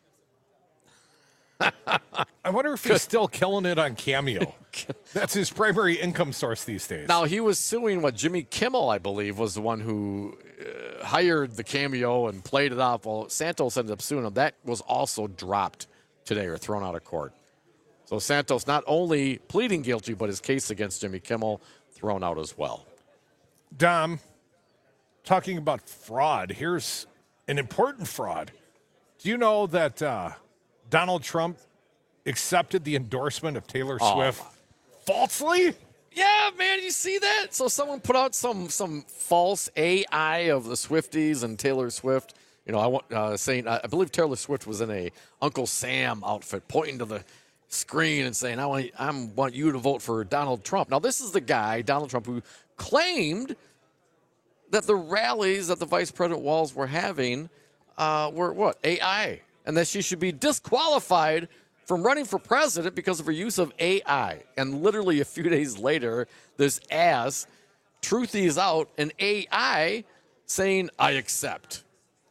I wonder if he's still killing it on Cameo. That's his primary income source these days. Now, he was suing what Jimmy Kimmel, I believe, was the one who uh, hired the Cameo and played it off. Well, Santos ended up suing him. That was also dropped today or thrown out of court. So Santos not only pleading guilty, but his case against Jimmy Kimmel thrown out as well. Dom, talking about fraud, here's an important fraud. Do you know that uh, Donald Trump accepted the endorsement of Taylor Oh, Swift falsely? Yeah, man, you see that? So someone put out some some false A I of the Swifties and Taylor Swift You know, I want uh, saying I believe Taylor Swift was in a Uncle Sam outfit, pointing to the screen and saying, "I want I want you to vote for Donald Trump." Now, this is the guy, Donald Trump, who claimed that the rallies that the Vice President Walz were having uh, were what A I, and that she should be disqualified from running for president because of her use of A I. And literally a few days later, this ass truthies out an A I saying, "I accept."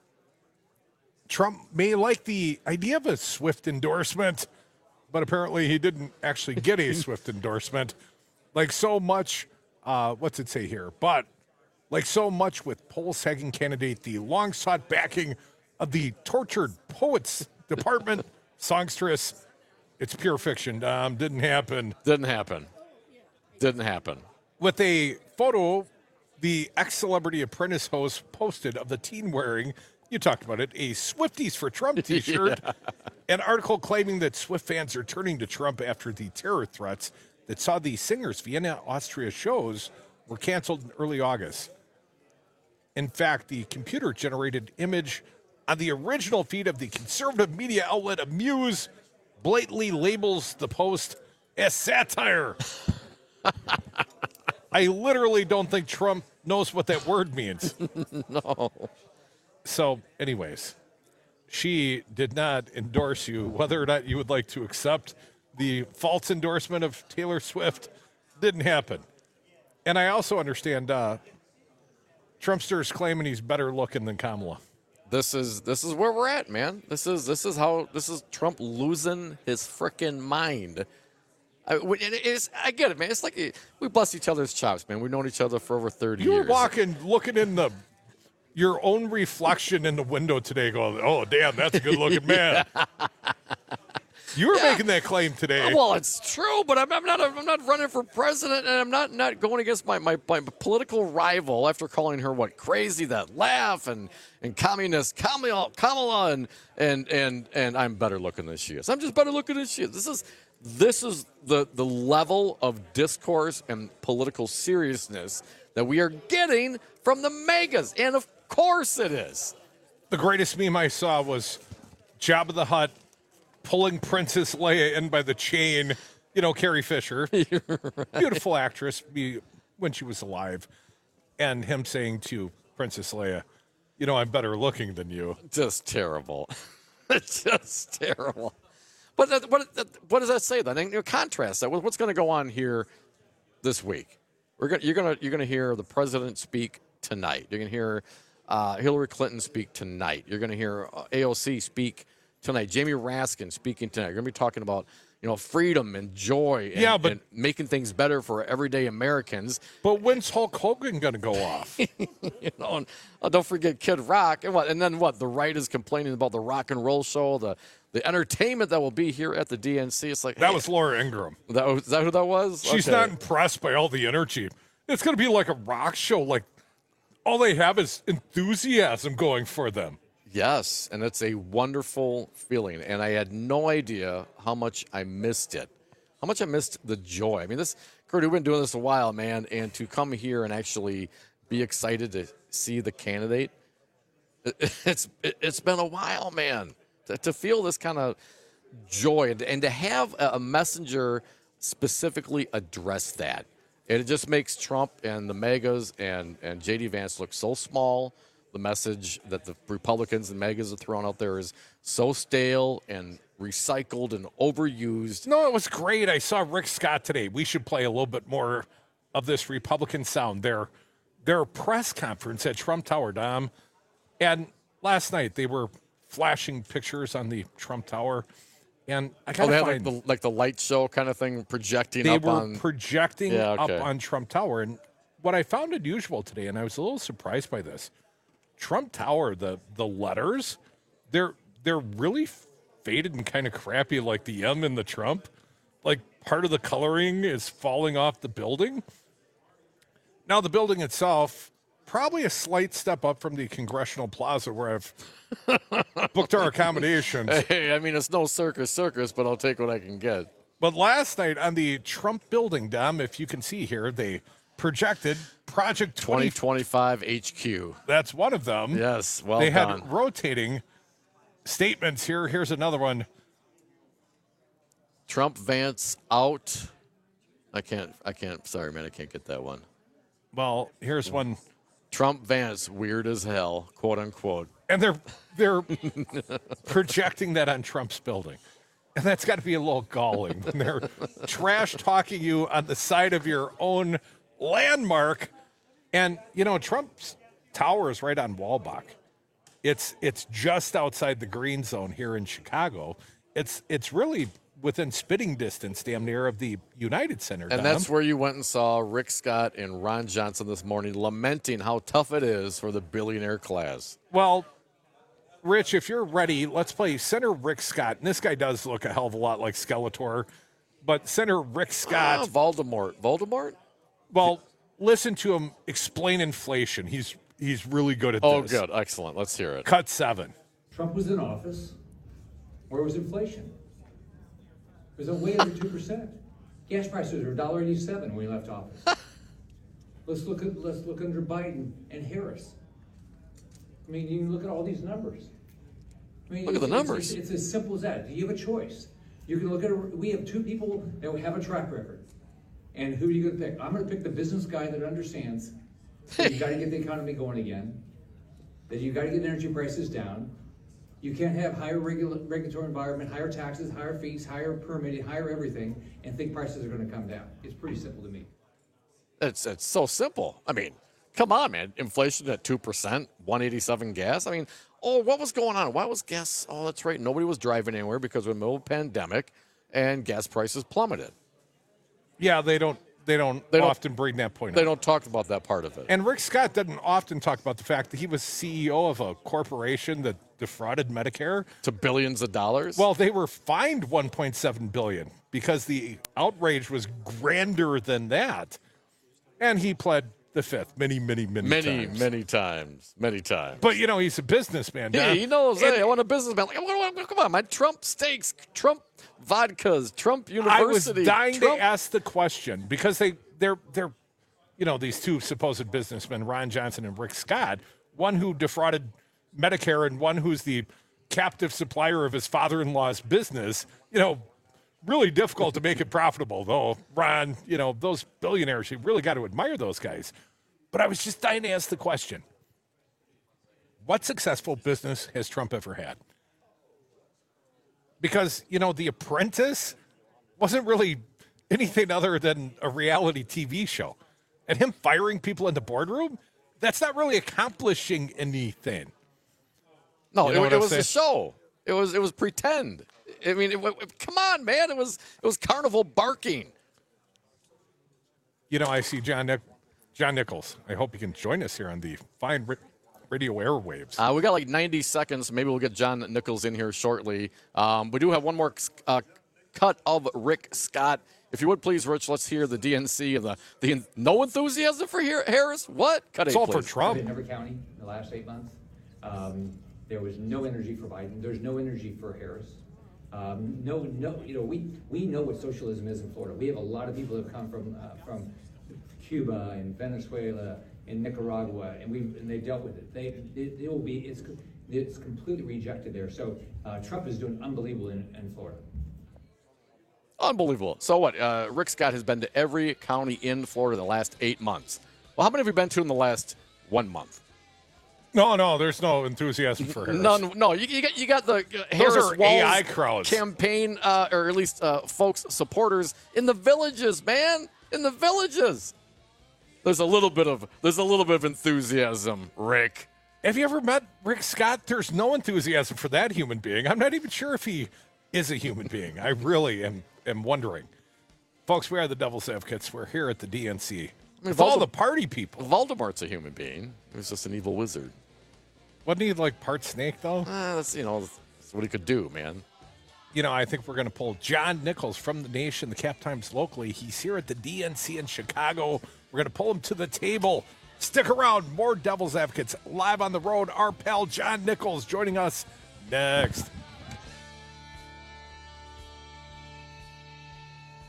Trump may like the idea of a Swift endorsement, but apparently he didn't actually get a Swift endorsement. Like so much, uh, what's it say here? But like so much with poll-sagging candidate, the long-sought backing of the tortured poets department, songstress, it's pure fiction. Um, didn't happen. Didn't happen. Didn't happen. With a photo the ex-Celebrity Apprentice host posted of the teen wearing, you talked about it, a Swifties for Trump t-shirt. Yeah. An article claiming that Swift fans are turning to Trump after the terror threats that saw the singer's Vienna, Austria shows were canceled in early August. In fact, the computer-generated image on the original feed of the conservative media outlet Amuse blatantly labels the post as satire. I literally don't think Trump knows what that word means. No. So, anyways, she did not endorse you. Whether or not you would like to accept the false endorsement of Taylor Swift didn't happen. And I also understand uh, Trumpster's claiming he's better looking than Kamala. This is this is where we're at, man. This is this is how this is Trump losing his frickin' mind. I, it is, I get it, man. It's like we bust each other's chops, man. We've known each other for over thirty you years. You were walking, looking in the your own reflection in the window today, going, "Oh, damn, that's a good-looking man." You were yeah. making that claim today. Well, it's true, but I'm, I'm not. I'm not running for president, and I'm not not going against my, my, my political rival after calling her what crazy, that laugh, and and communist Kamala, Kamala, and and and and I'm better looking than she is. I'm just better looking than she is. This is this is the the level of discourse and political seriousness that we are getting from the megas, and of course it is. The greatest meme I saw was Jabba the Hutt pulling Princess Leia in by the chain. You know, Carrie Fisher, right. Beautiful actress when she was alive, and him saying to Princess Leia, "You know, I'm better looking than you." Just terrible. Just terrible. But that, what, that, what does that say then? In contrast, that what's going to go on here this week? We're going, you're going to you're going to hear the president speak tonight. You're going to hear uh, Hillary Clinton speak tonight. You're going to hear uh, A O C speak tonight. Jamie Raskin speaking tonight. You're going to be talking about, you know, freedom and joy and, yeah, but, and making things better for everyday Americans. But when's Hulk Hogan going to go off? You know, and, uh, don't forget Kid Rock. And what? And then what? The right is complaining about the rock and roll show, the the entertainment that will be here at the D N C. It's like, that hey, was Laura Ingraham. That was, is that who that was? She's okay. not impressed by all the energy. It's going to be like a rock show. Like, all they have is enthusiasm going for them. Yes, and it's a wonderful feeling, and I had no idea how much I missed it, how much I missed the joy. I mean, this, Kurt, we've been doing this a while, man, and to come here and actually be excited to see the candidate, it, it's it, it's been a while, man, to, to feel this kind of joy and, and to have a messenger specifically address that. And it just makes Trump and the megas and, and J D Vance look so small. The message that the Republicans and megas are throwing out there is so stale and recycled and overused. No, it was great. I saw Rick Scott today. We should play a little bit more of this Republican sound. Their, their press conference at Trump Tower, Dom. And last night they were flashing pictures on the Trump Tower. And I gotta oh, they had find, like the, like the light show kind of thing projecting they up were on. projecting yeah, okay. up on Trump Tower. And what I found unusual today, and I was a little surprised by this, Trump Tower, the the letters, they're they're really faded and kind of crappy, like the M in the Trump. Like part of the coloring is falling off the building. Now the building itself, probably a slight step up from the Congressional Plaza where I've booked our accommodations. Hey, I mean, it's no circus circus, but I'll take what I can get. But last night on the Trump building, Dom, if you can see here, they projected Project twenty twenty-five H Q. That's one of them. Yes, well they done. had rotating statements here. Here's another one. Trump Vance out. I can't. I can't. Sorry, man. I can't get that one. Well, here's one. Trump Vance weird as hell, quote unquote. And they're they're projecting that on Trump's building. And that's got to be a little galling when they're trash talking you on the side of your own landmark. And, you know, Trump's tower is right on Walbach. It's it's just outside the green zone here in Chicago. It's it's really within spitting distance, damn near, of the United Center. And Dom. that's where you went and saw Rick Scott and Ron Johnson this morning lamenting how tough it is for the billionaire class. Well, Rich, if you're ready, let's play Senator Rick Scott. And this guy does look a hell of a lot like Skeletor. But Senator Rick Scott. Ah, Voldemort. Voldemort? Well, listen to him explain inflation. He's he's really good at oh, this. Oh, good. Excellent. Let's hear it. Cut seven. Trump was in office. Where was inflation? It was a way under two percent. Gas prices were one dollar eighty-seven when he left office. let's look at let's look under Biden and Harris. I mean, you can look at all these numbers. I mean, look at the numbers. It's, it's, it's as simple as that. You have a choice. You can look at. A, we have two people that have a track record, and who are you going to pick? I'm going to pick the business guy that understands that you got to get the economy going again, that you got to get energy prices down. You can't have higher regula- regulatory environment, higher taxes, higher fees, higher permitting, higher everything, and think prices are going to come down. It's pretty simple to me. It's it's so simple. I mean, come on, man. Inflation at two percent, one eighty-seven gas. I mean, oh, what was going on? Why was gas? Oh, that's right. Nobody was driving anywhere because we're in the middle of a pandemic and gas prices plummeted. Yeah, they don't they don't They don't- often bring that point They up. don't talk about that part of it. And Rick Scott doesn't often talk about the fact that he was C E O of a corporation that defrauded Medicare to billions of dollars. Well, they were fined one point seven billion dollars because the outrage was grander than that. And he pled the fifth many, many, many, many, times. many times. Many times. But, you know, he's a businessman. Yeah, Don. he knows. And Hey, I want a businessman. Like, come on, man. Trump steaks, Trump vodkas, Trump I University. was dying Trump. to ask the question because they, they're, they're, you know, these two supposed businessmen, Ron Johnson and Rick Scott, one who defrauded Medicare and one who's the captive supplier of his father-in-law's business, you know, really difficult to make it profitable, though. Ron, you know, those billionaires, you really got to admire those guys. But I was just dying to ask the question, what successful business has Trump ever had? Because, you know, The Apprentice wasn't really anything other than a reality T V show. And him firing people in the boardroom, that's not really accomplishing anything. No, You know it, what it I'm was saying? a show. It was it was pretend. I mean, it, it, come on, man. It was it was carnival barking. You know, I see John Nic- John Nichols. I hope he can join us here on the fine ri- radio airwaves. Uh, we got like ninety seconds. Maybe we'll get John Nichols in here shortly. Um, we do have one more uh, cut of Rick Scott. If you would please, Rich, let's hear the D N C of the the no enthusiasm for here, Harris. What? Cut It's eight, all for please. Trump. In every county in the last eight months, um, there was no energy for Biden. There's no energy for Harris. Um, no, no, you know, we we know what socialism is in Florida. We have a lot of people that have come from uh, from Cuba and Venezuela and Nicaragua, and we and they dealt with it. They it, it will be it's it's completely rejected there. So uh, Trump is doing unbelievable in, in Florida. Unbelievable. So what? Uh, Rick Scott has been to every county in Florida the last eight months. Well, how many have you been to in the last one month? No, no, there's no enthusiasm for Harris. None. No, you, you got you got the uh, Those Harris are Walz A I crowds. campaign, uh, or at least uh, folks supporters in the villages, man, in the villages. There's a little bit of there's a little bit of enthusiasm, Rick. Have you ever met Rick Scott? There's no enthusiasm for that human being. I'm not even sure if he is a human being. I really am, am wondering. Folks, we are the Devil's Advocates. We're here at the D N C. I mean, With all Voldem- the party people. Voldemort's a human being. He was just an evil wizard. Wasn't he like part snake, though? Uh, that's, you know, that's what he could do, man. You know, I think we're going to pull John Nichols from the Nation, the Cap Times locally. He's here at the D N C in Chicago. We're going to pull him to the table. Stick around. More Devil's Advocates live on the road. Our pal John Nichols joining us next.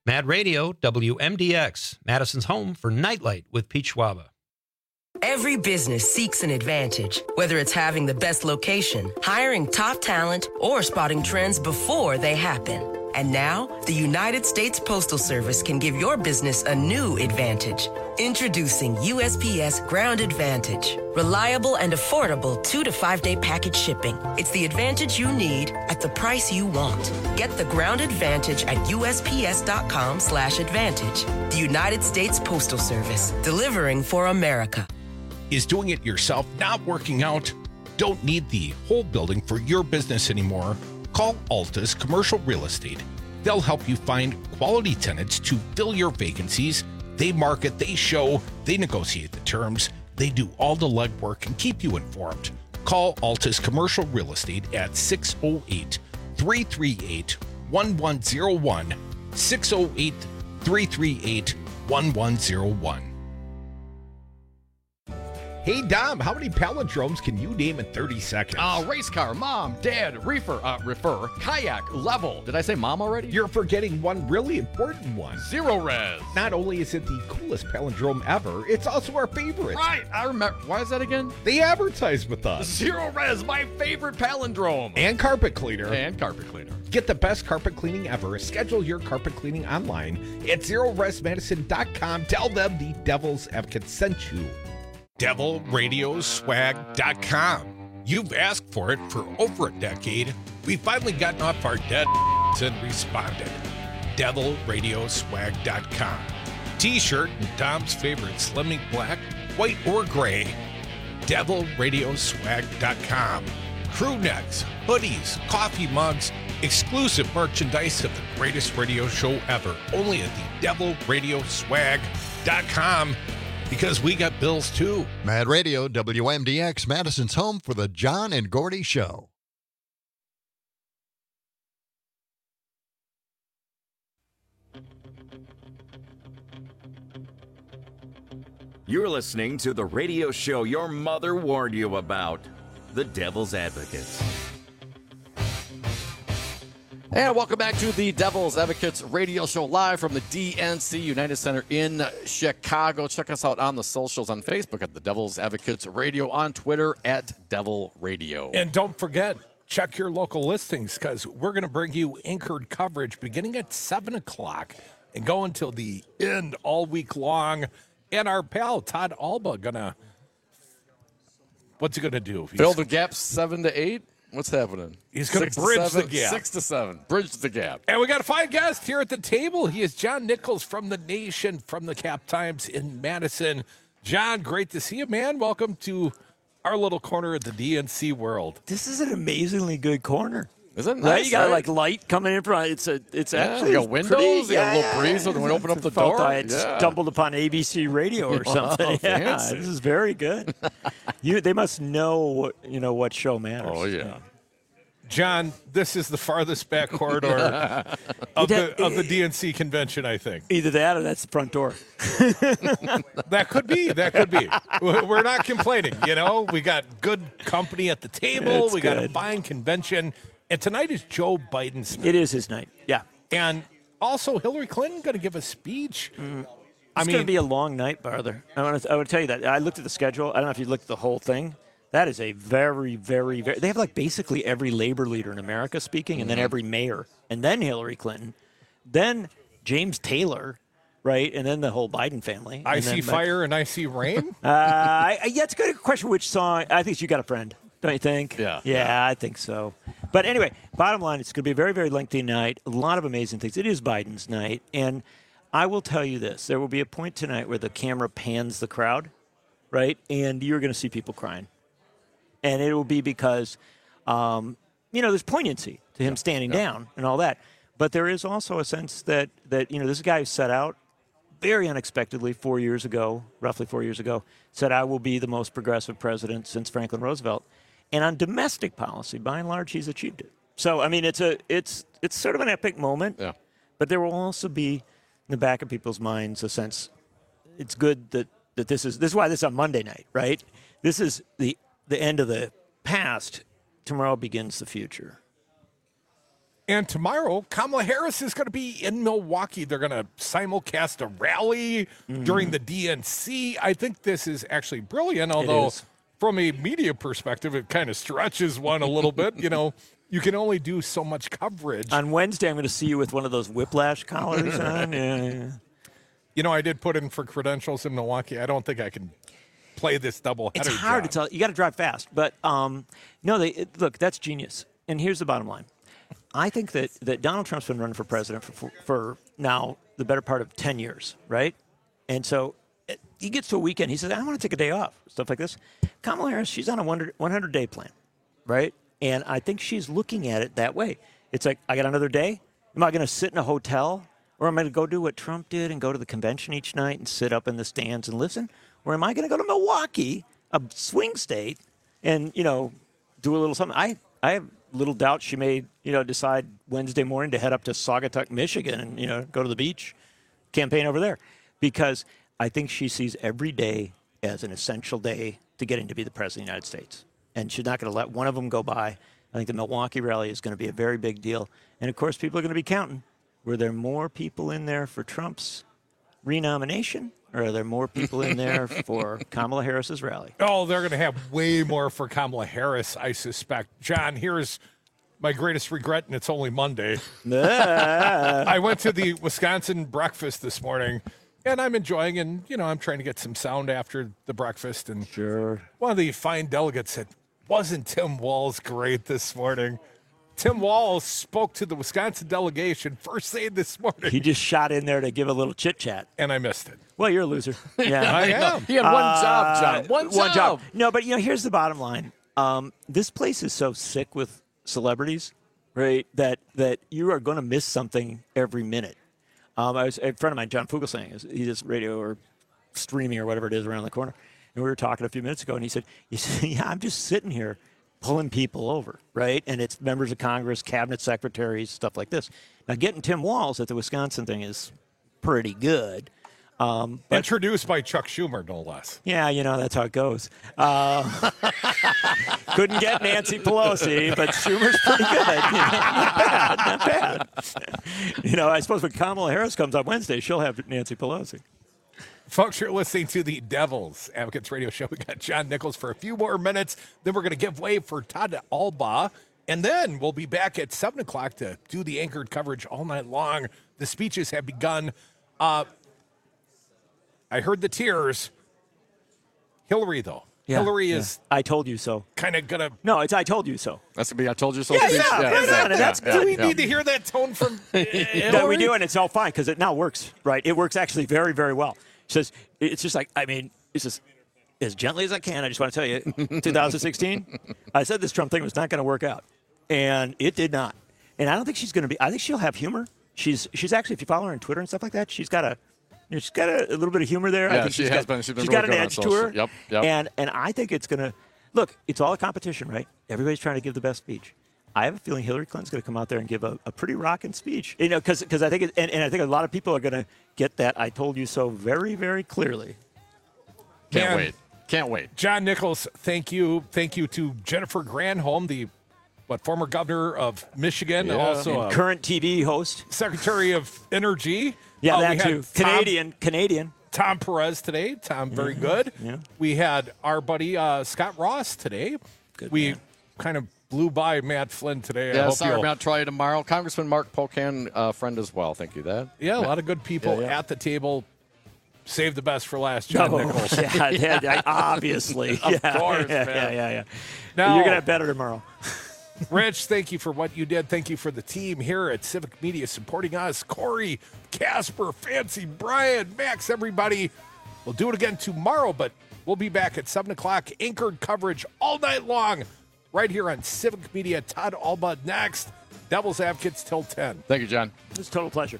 Mad Radio, W M D X, Madison's home for Nightlight with Pete Schwaba. Every business seeks an advantage, whether it's having the best location, hiring top talent, or spotting trends before they happen. And now, the United States Postal Service can give your business a new advantage. Introducing U S P S Ground Advantage. Reliable and affordable two to five day package shipping. It's the advantage you need at the price you want. Get the Ground Advantage at U S P S dot com slash advantage. The United States Postal Service, delivering for America. Is doing it yourself not working out? Don't need the whole building for your business anymore? Call Altus Commercial Real Estate. They'll help you find quality tenants to fill your vacancies. They market, they show, they negotiate the terms, they do all the legwork and keep you informed. Call Altus Commercial Real Estate at six oh eight, three three eight, one one oh one, six oh eight, three three eight, one one oh one. Hey, Dom, how many palindromes can you name in thirty seconds? Uh, race car, mom, dad, reefer, uh, refer, kayak, level. Did I say mom already? You're forgetting one really important one. Zero res. Not only is it the coolest palindrome ever, it's also our favorite. Right, I remember. Why is that again? They advertise with us. Zero res, my favorite palindrome. And carpet cleaner. And carpet cleaner. Get the best carpet cleaning ever. Schedule your carpet cleaning online at zero res madison dot com. Tell them the Devil's Advocate sent you. devil radio swag dot com. You've asked for it for over a decade. We've finally gotten off our dead and responded. devil radio swag dot com. T-shirt in Dom's favorite slimming black, white, or gray. devil radio swag dot com. Crew necks, hoodies, coffee mugs, exclusive merchandise of the greatest radio show ever. Only at the devil radio swag dot com. Because we got bills too. Mad Radio, W M D X, Madison's home for the John and Gordy Show. You're listening to the radio show your mother warned you about, The Devil's Advocates. And welcome back to the Devil's Advocates radio show live from the D N C United Center in Chicago. Check us out on the socials on Facebook at the Devil's Advocates Radio, on Twitter at Devil Radio. And don't forget, check your local listings because we're going to bring you anchored coverage beginning at seven o'clock and go until the end all week long. And our pal Todd Alba going to, what's he going to do? He's, Fill the gap seven to eight? What's happening? He's going to bridge seven, the gap. Six to seven. Bridge the gap. And we got a fine guest here at the table. He is John Nichols from The Nation, from the Cap Times in Madison. John, great to see you, man. Welcome to our little corner of the D N C world. This is an amazingly good corner. Isn't it right? nice? You got right? like light coming in front. It's a. It's Yeah, actually you got windows. pretty, You got a yeah, little breeze when we open up the felt door. I had Yeah. stumbled upon A B C Radio or Wow, something. Yeah, fancy. this is very good. you, they must know what you know what show matters. Oh yeah. John, this is the farthest back corridor of the of the D N C convention, I think. Either that or that's the front door. That could be. That could be. We're not complaining, you know. We got good company at the table. It's we got a good. fine convention. And tonight is Joe Biden's night. It is his night. Yeah. And also Hillary Clinton going to give a speech. Mm. I It's mean, going to be a long night, brother. I want to. I want to tell you that. I looked at the schedule. I don't know if you looked at the whole thing. That is a very, very, very. They have like basically every labor leader in America speaking, and then Mhm. every mayor, and then Hillary Clinton, then James Taylor, right, and then the whole Biden family. I and see then, fire and I see rain. Uh, I, I- yeah, it's a good question. Which song? I think You Got a Friend. Don't you think? Yeah. Yeah, I think so. But anyway, bottom line, it's going to be a very, very lengthy night. A lot of amazing things. It is Biden's night, and I will tell you this: there will be a point tonight where the camera pans the crowd, right, and you're going to see people crying. And it will be because, um, you know, there's poignancy to him standing down and all that. But there is also a sense that, that, you know, this guy who set out very unexpectedly four years ago, roughly four years ago, said, I will be the most progressive president since Franklin Roosevelt. And on domestic policy, by and large, he's achieved it. So, I mean, it's a it's it's sort of an epic moment. Yeah. But there will also be in the back of people's minds a sense it's good that, that this is this is why this is on Monday night, right? This is the the end of the past. Tomorrow begins the future. And tomorrow, Kamala Harris is going to be in Milwaukee. They're going to simulcast a rally mm-hmm. during the D N C. I think this is actually brilliant, although from a media perspective, it kind of stretches one a little bit. You know, you can only do so much coverage. On Wednesday, I'm going to see you with one of those whiplash collars on. Yeah, yeah. You know, I did put in for credentials in Milwaukee. I don't think I can play this double header. It's hard job. to tell. You got to drive fast. But um, no, they it, look, that's genius. And here's the bottom line. I think that, that Donald Trump's been running for president for, for, for now the better part of ten years, right? And so it, he gets to a weekend. He says, I want to take a day off, stuff like this. Kamala Harris, she's on a one hundred-day plan, right? And I think she's looking at it that way. It's like, I got another day? Am I going to sit in a hotel? Or am I going to go do what Trump did and go to the convention each night and sit up in the stands and listen? Or am I going to go to Milwaukee, a swing state, and, you know, do a little something? I, I have little doubt she may, you know, decide Wednesday morning to head up to Saugatuck, Michigan and, you know, go to the beach, campaign over there. Because I think she sees every day as an essential day to getting to be the president of the United States. And she's not going to let one of them go by. I think the Milwaukee rally is going to be a very big deal. And, of course, people are going to be counting. Were there more people in there for Trump's renomination? Or are there more people in there for Kamala Harris's rally? Oh, they're going to have way more for Kamala Harris, I suspect. John, here's my greatest regret, and it's only Monday. I went to the Wisconsin breakfast this morning, and I'm enjoying, and, you know, I'm trying to get some sound after the breakfast. And sure. One of the fine delegates said, wasn't Tim Walz great this morning? Tim Walz spoke to the Wisconsin delegation first thing this morning. He just shot in there to give a little chit-chat. And I missed it. Well, you're a loser. Yeah, I am. He had one uh, job, John. One, one job. job. No, but, you know, here's the bottom line. Um, this place is so sick with celebrities, right, that that you are going to miss something every minute. Um, I was a friend of mine, John Fugelsang, he does radio or streaming or whatever it is around the corner. And we were talking a few minutes ago, and he said, he said yeah, I'm just sitting here pulling people over, right? And it's members of Congress, cabinet secretaries, stuff like this. Now, getting Tim Walz at the Wisconsin thing is pretty good. Um, but, Introduced by Chuck Schumer, no less. Yeah, you know, that's how it goes. Uh, couldn't get Nancy Pelosi, but Schumer's pretty good. You know, not bad, not bad. You know, I suppose when Kamala Harris comes on Wednesday, she'll have Nancy Pelosi. Folks, you're listening to the Devil's Advocates Radio Show. We got John Nichols for a few more minutes. Then we're going to give way for Todd Alba. And then we'll be back at seven o'clock to do the anchored coverage all night long. The speeches have begun. Uh, I heard the tears. Hillary, though. Yeah, Hillary yeah. is I told you so. kind of going to. No, it's I told you so. That's going to be I told you so. Yeah, speech. yeah, yeah, yeah, yeah, yeah, that's yeah, Do we yeah. need to hear that tone from That we do, and it's all fine because it now works, right? It works actually very, very well. It says it's just like, I mean, it's just as gently as I can. I just want to tell you, twenty sixteen, I said this Trump thing was not going to work out, and it did not. And I don't think she's going to be. I think she'll have humor. She's she's actually, if you follow her on Twitter and stuff like that, she's got a she's got a, a little bit of humor there. Yeah, I think she she's has got, been. She's been she's really got an good on edge to social. her. Yep, yep. And and I think it's going to look. It's all a competition, right? Everybody's trying to give the best speech. I have a feeling Hillary Clinton's going to come out there and give a, a pretty rocking speech. You know, because I think it, and, and I think a lot of people are going to get that "I told you so" very, very clearly. Can't Man, wait. Can't wait. John Nichols, thank you. Thank you to Jennifer Granholm, the what former governor of Michigan, Yeah. also And a current T V host, Secretary of Energy. Yeah, Uh, we that had too. Tom- Canadian, Canadian. Tom Perez today. Tom, very Mhm. good. Yeah. We had our buddy uh, Scott Ross today. Good we man. kind of blew by Matt Flynn today. I Yeah, hope sorry you'll- about try tomorrow. Congressman Mark Pocan, uh, friend as well. Thank you. That. Yeah, a lot of good people Yeah, yeah. at the table. Save the best for last, John No, Nichols. yeah, yeah, yeah, obviously. Of yeah, course, yeah, man. yeah, yeah, yeah. Now- You're gonna have better tomorrow. Rich, thank you for what you did. Thank you for the team here at Civic Media supporting us. Corey, Casper, Fancy, Brian, Max, everybody. We'll do it again tomorrow, but we'll be back at seven o'clock. Anchored coverage all night long right here on Civic Media. Todd Alba next. Devil's Advocates till ten. Thank you, John. It's a total pleasure.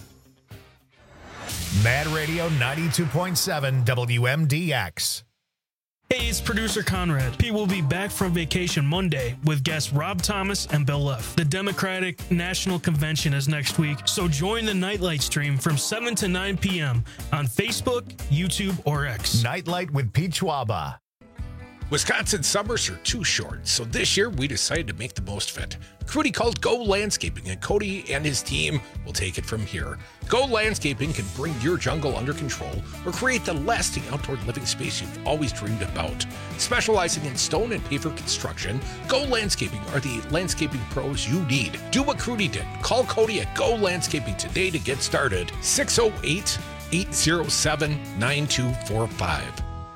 Mad Radio ninety-two point seven W M D X. Hey, it's producer Conrad. Pete will be back from vacation Monday with guests Rob Thomas and Bill Leff. The Democratic National Convention is next week, so join the Nightlight stream from seven to nine p.m. on Facebook, YouTube, or X. Nightlight with Pete Schwaba. Wisconsin summers are too short, so this year we decided to make the most of it. Crudy called Go Landscaping, and Cody and his team will take it from here. Go Landscaping can bring your jungle under control or create the lasting outdoor living space you've always dreamed about. Specializing in stone and paver construction, Go Landscaping are the landscaping pros you need. Do what Crudy did. Call Cody at Go Landscaping today to get started. six oh eight, eight oh seven, nine two four five.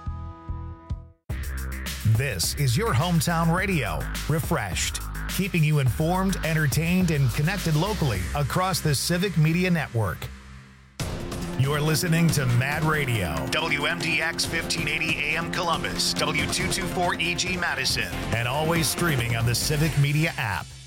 This is your hometown radio, refreshed, keeping you informed, entertained, and connected locally across the Civic Media Network. You're listening to Mad Radio, W M D X fifteen eighty A M Columbus, W two twenty-four E G Madison, and always streaming on the Civic Media app.